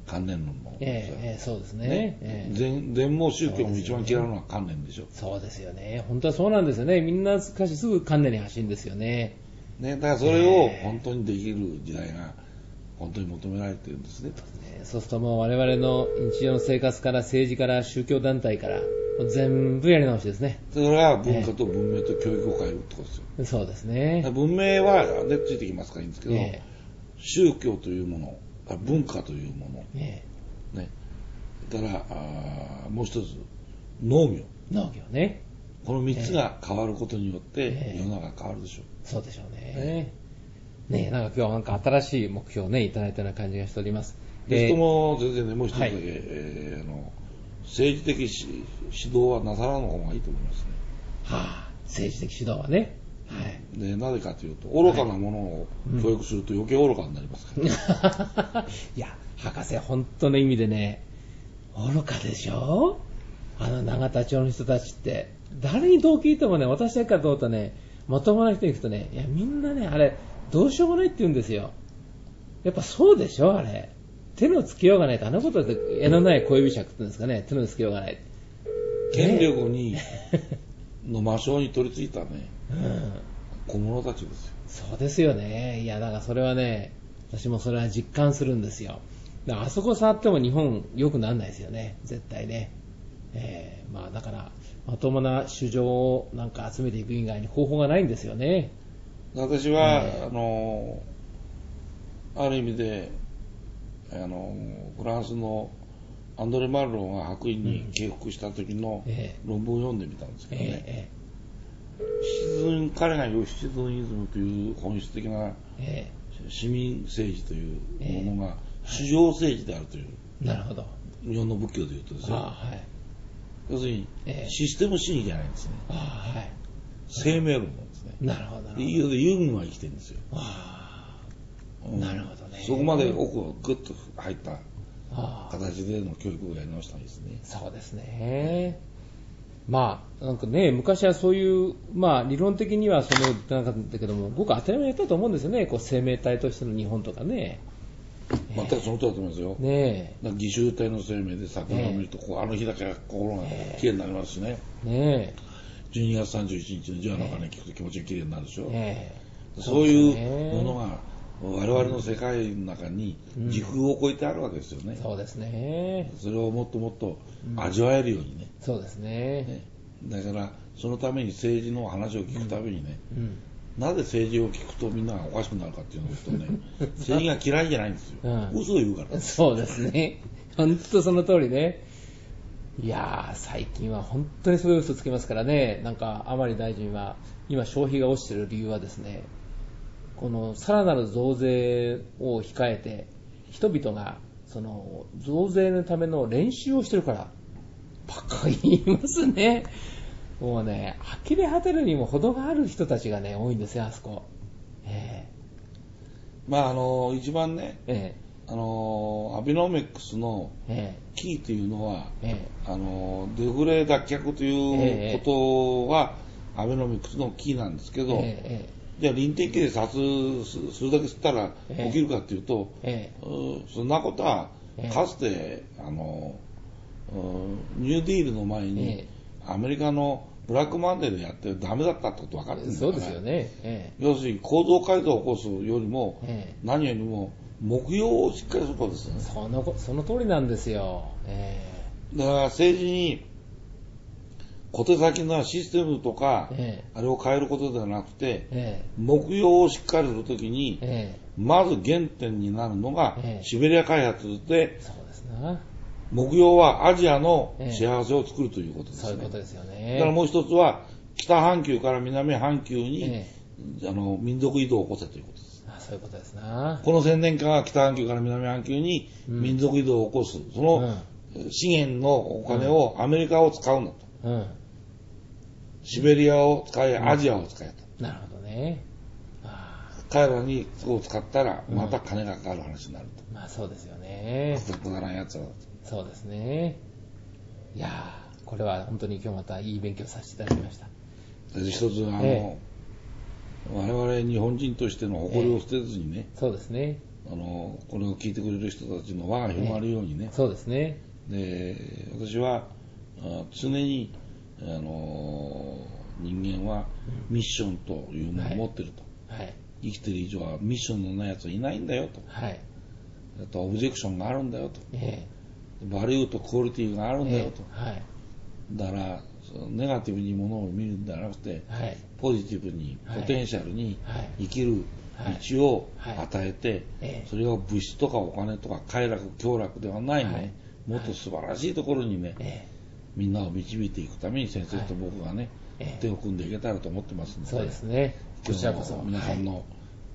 観念論の、 ええええ、そうですね。 ねええ、 全全盲宗教も一番嫌うのは観念でしょ。 そうですよね。本当はそうなんですよね。みんなしかしすぐ観念に走るんですよね。 ね、だからそれを本当にできる時代が本当に求められてるんですね。 そうするともう我々の日常の生活から政治から宗教団体から全部やり直しですね。 それは文化と文明と教育を変えるってことですよ。 そうですね。 文明はでついてきますからいいんですけど、 え宗教というもの、文化というもの、 えね、だからあもう一つ農業、 農業ね。 この三つが変わることによってええ世の中が変わるでしょう。 そうでしょうね。ねえ、なんか今日はなんか新しい目標をね、いただいたような感じがしております。 で人も全然ね、もう一つだけ、 はいえーあの政治的し指導はなさらぬ方がいいと思いますね。 はあ、政治的指導はね。はい。 でなぜかというと、愚かなものを教育すると余計愚かになりますから、ねいや、博士、本当の意味でね、愚かでしょ、あの永田町の人たちって。誰にどう聞いてもね、私だけからどうとね、まともな人に行くとね、いや、みんなね、あれ、どうしようもないって言うんですよ。やっぱそうでしょ、あれ。手のつけようがないと、あのことで柄のない小指尺って言うんですかね、手のつけようがない。 権力に、の魔性に取り付いたね、 うん、 小者たちですよ。 そうですよね。いや、だからそれはね、私もそれは実感するんですよ。だからあそこ触っても日本良くならないですよね、絶対ね。えー、まあだから、まともな市場をなんか集めていく以外に方法がないんですよね。 私は、えー、あの、ある意味で、あの、フランスのアンドレ・マルローが白衣に敬服した時の論文を読んでみたんですけどね。えーえーシチズン彼が言うシチズンイズムという本質的な市民政治というものが市場政治であるという、 えーはい、なるほど。 日本の仏教でいうとですね、はい、要するにシステム主義じゃないんですね、はい、生命論なんですね。 なるほど。 要するにユングが生きてるんですよ。 うん、なるほどね。 そこまで奥をグッと入った形での教育をやり直したんですね。 そうですね。まあ、なんかね、昔はそういう、まあ、理論的にはそのように言ってなかったけども、僕は当たり前やったと思うんですよね、こう生命体としての日本とかね。 全くその通りだと思いますよ。ねえ。義手体の生命で桜を見ると、こうあの日だけ心がきれいになりますしね。ねえ。じゅうにがつさんじゅういちにちのジャーナルがね、聞くと気持ちがきれいになるでしょ。ねえ。そういうものが、我々の世界の中に時空を超えてあるわけですよね。 うん、そうですね。 それをもっともっと味わえるようにね。 うん、そうですね。ねだからそのために政治の話を聞くたびにね、うんうん、なぜ政治を聞くとみんながおかしくなるかっていうのとね、政治が嫌いじゃないんですよ。うん、嘘を言うから。 そうですね。本当その通りね。いやー、最近は本当にそういう嘘つけますからね。なんか甘利大臣は今消費が落ちている理由はですね、このさらなる増税を控えて人々がその増税のための練習をしてるから。バカ言いますね。もうね、呆れ果てるにも程がある人たちがね、多いんですよ、あそこ。えー、まあ、あの、一番ね、えー、あの、アベノミクスのキーというのは、えー、あの、デフレ脱却ということは、アベノミクスのキーなんですけど、えー、じゃあ、臨転機で殺するだけ吸ったら起きるかというと、えー、そんなことは、かつて、あの、ニューディールの前にアメリカのブラックマンデーでやってダメだったってこと分かってるんだから、 そうですよね、ええ、 要するに構造改造を起こすよりも、ええ、何よりも目標をしっかりすることですよね。 その、その通りなんですよ、ええ、だから政治に小手先のシステムとか、ええ、あれを変えることではなくて、ええ、目標をしっかりするときに、ええ、まず原点になるのが、ええ、シベリア開発で、そうですね、目標はアジアの幸せを作るということですね。 そういうことですよね。 だからもう一つは北半球から南半球に、ええ、あの民族移動を起こせということです。 あ、そういうことですな。 このせんねんかんは北半球から南半球に民族移動を起こす。うん、その資源のお金をアメリカを使うんだと。うん、シベリアを使え、アジアを使えと。 うん、なるほどね。 彼らにそこを使ったらまた金がかかる話になると。 うん、まあそうですよね。 くだらんやつは。 そうですね。いやー、これは本当に今日またいい勉強させていただきました。 一つ、あの、ええ、我々日本人としての誇りを捨てずにね、 ええ、そうですね。 あのこれを聞いてくれる人たちの輪が広がるようにね、 えー、そうですね。 で私は常にあの人間はミッションというものを持ってると、はいはい、生きてる以上はミッションのないやつはいないんだよと、はい、あとオブジェクションがあるんだよと、えー、バリューとクオリティがあるんだよと、えーはい、だからネガティブにものを見るんではなくて、はい、ポジティブにポテンシャルに生きる道を与えて、はいはい、それが物質とかお金とか快楽享楽ではないね、はい、もっと素晴らしいところにね、はい、みんなを導いていくために先生と僕がね、はい、手を組んでいけたらと思ってますので、 そうですね、 今日の皆さんの、はい、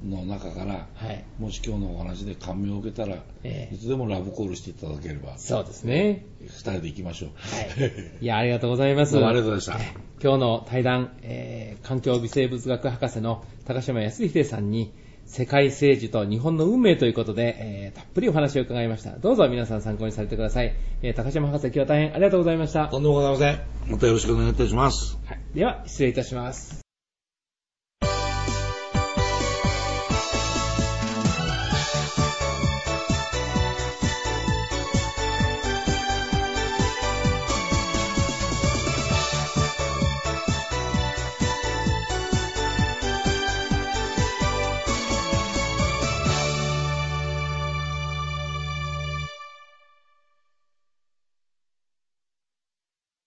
の中から、はい、もし今日のお話で感銘を受けたら、えー、いつでもラブコールしていただければ、 そうですね、 ふたりで行きましょう。 はい、いや、ありがとうございます。 どうもありがとうございました。 今日の対談、えー、環境微生物学博士の高島康秀さんに世界政治と日本の運命ということで、えー、たっぷりお話を伺いました。どうぞ皆さん参考にされてください。えー、高島博士、今日は大変ありがとうございました。 とんでもございません。またよろしくお願いいたします。 はい、では失礼いたします。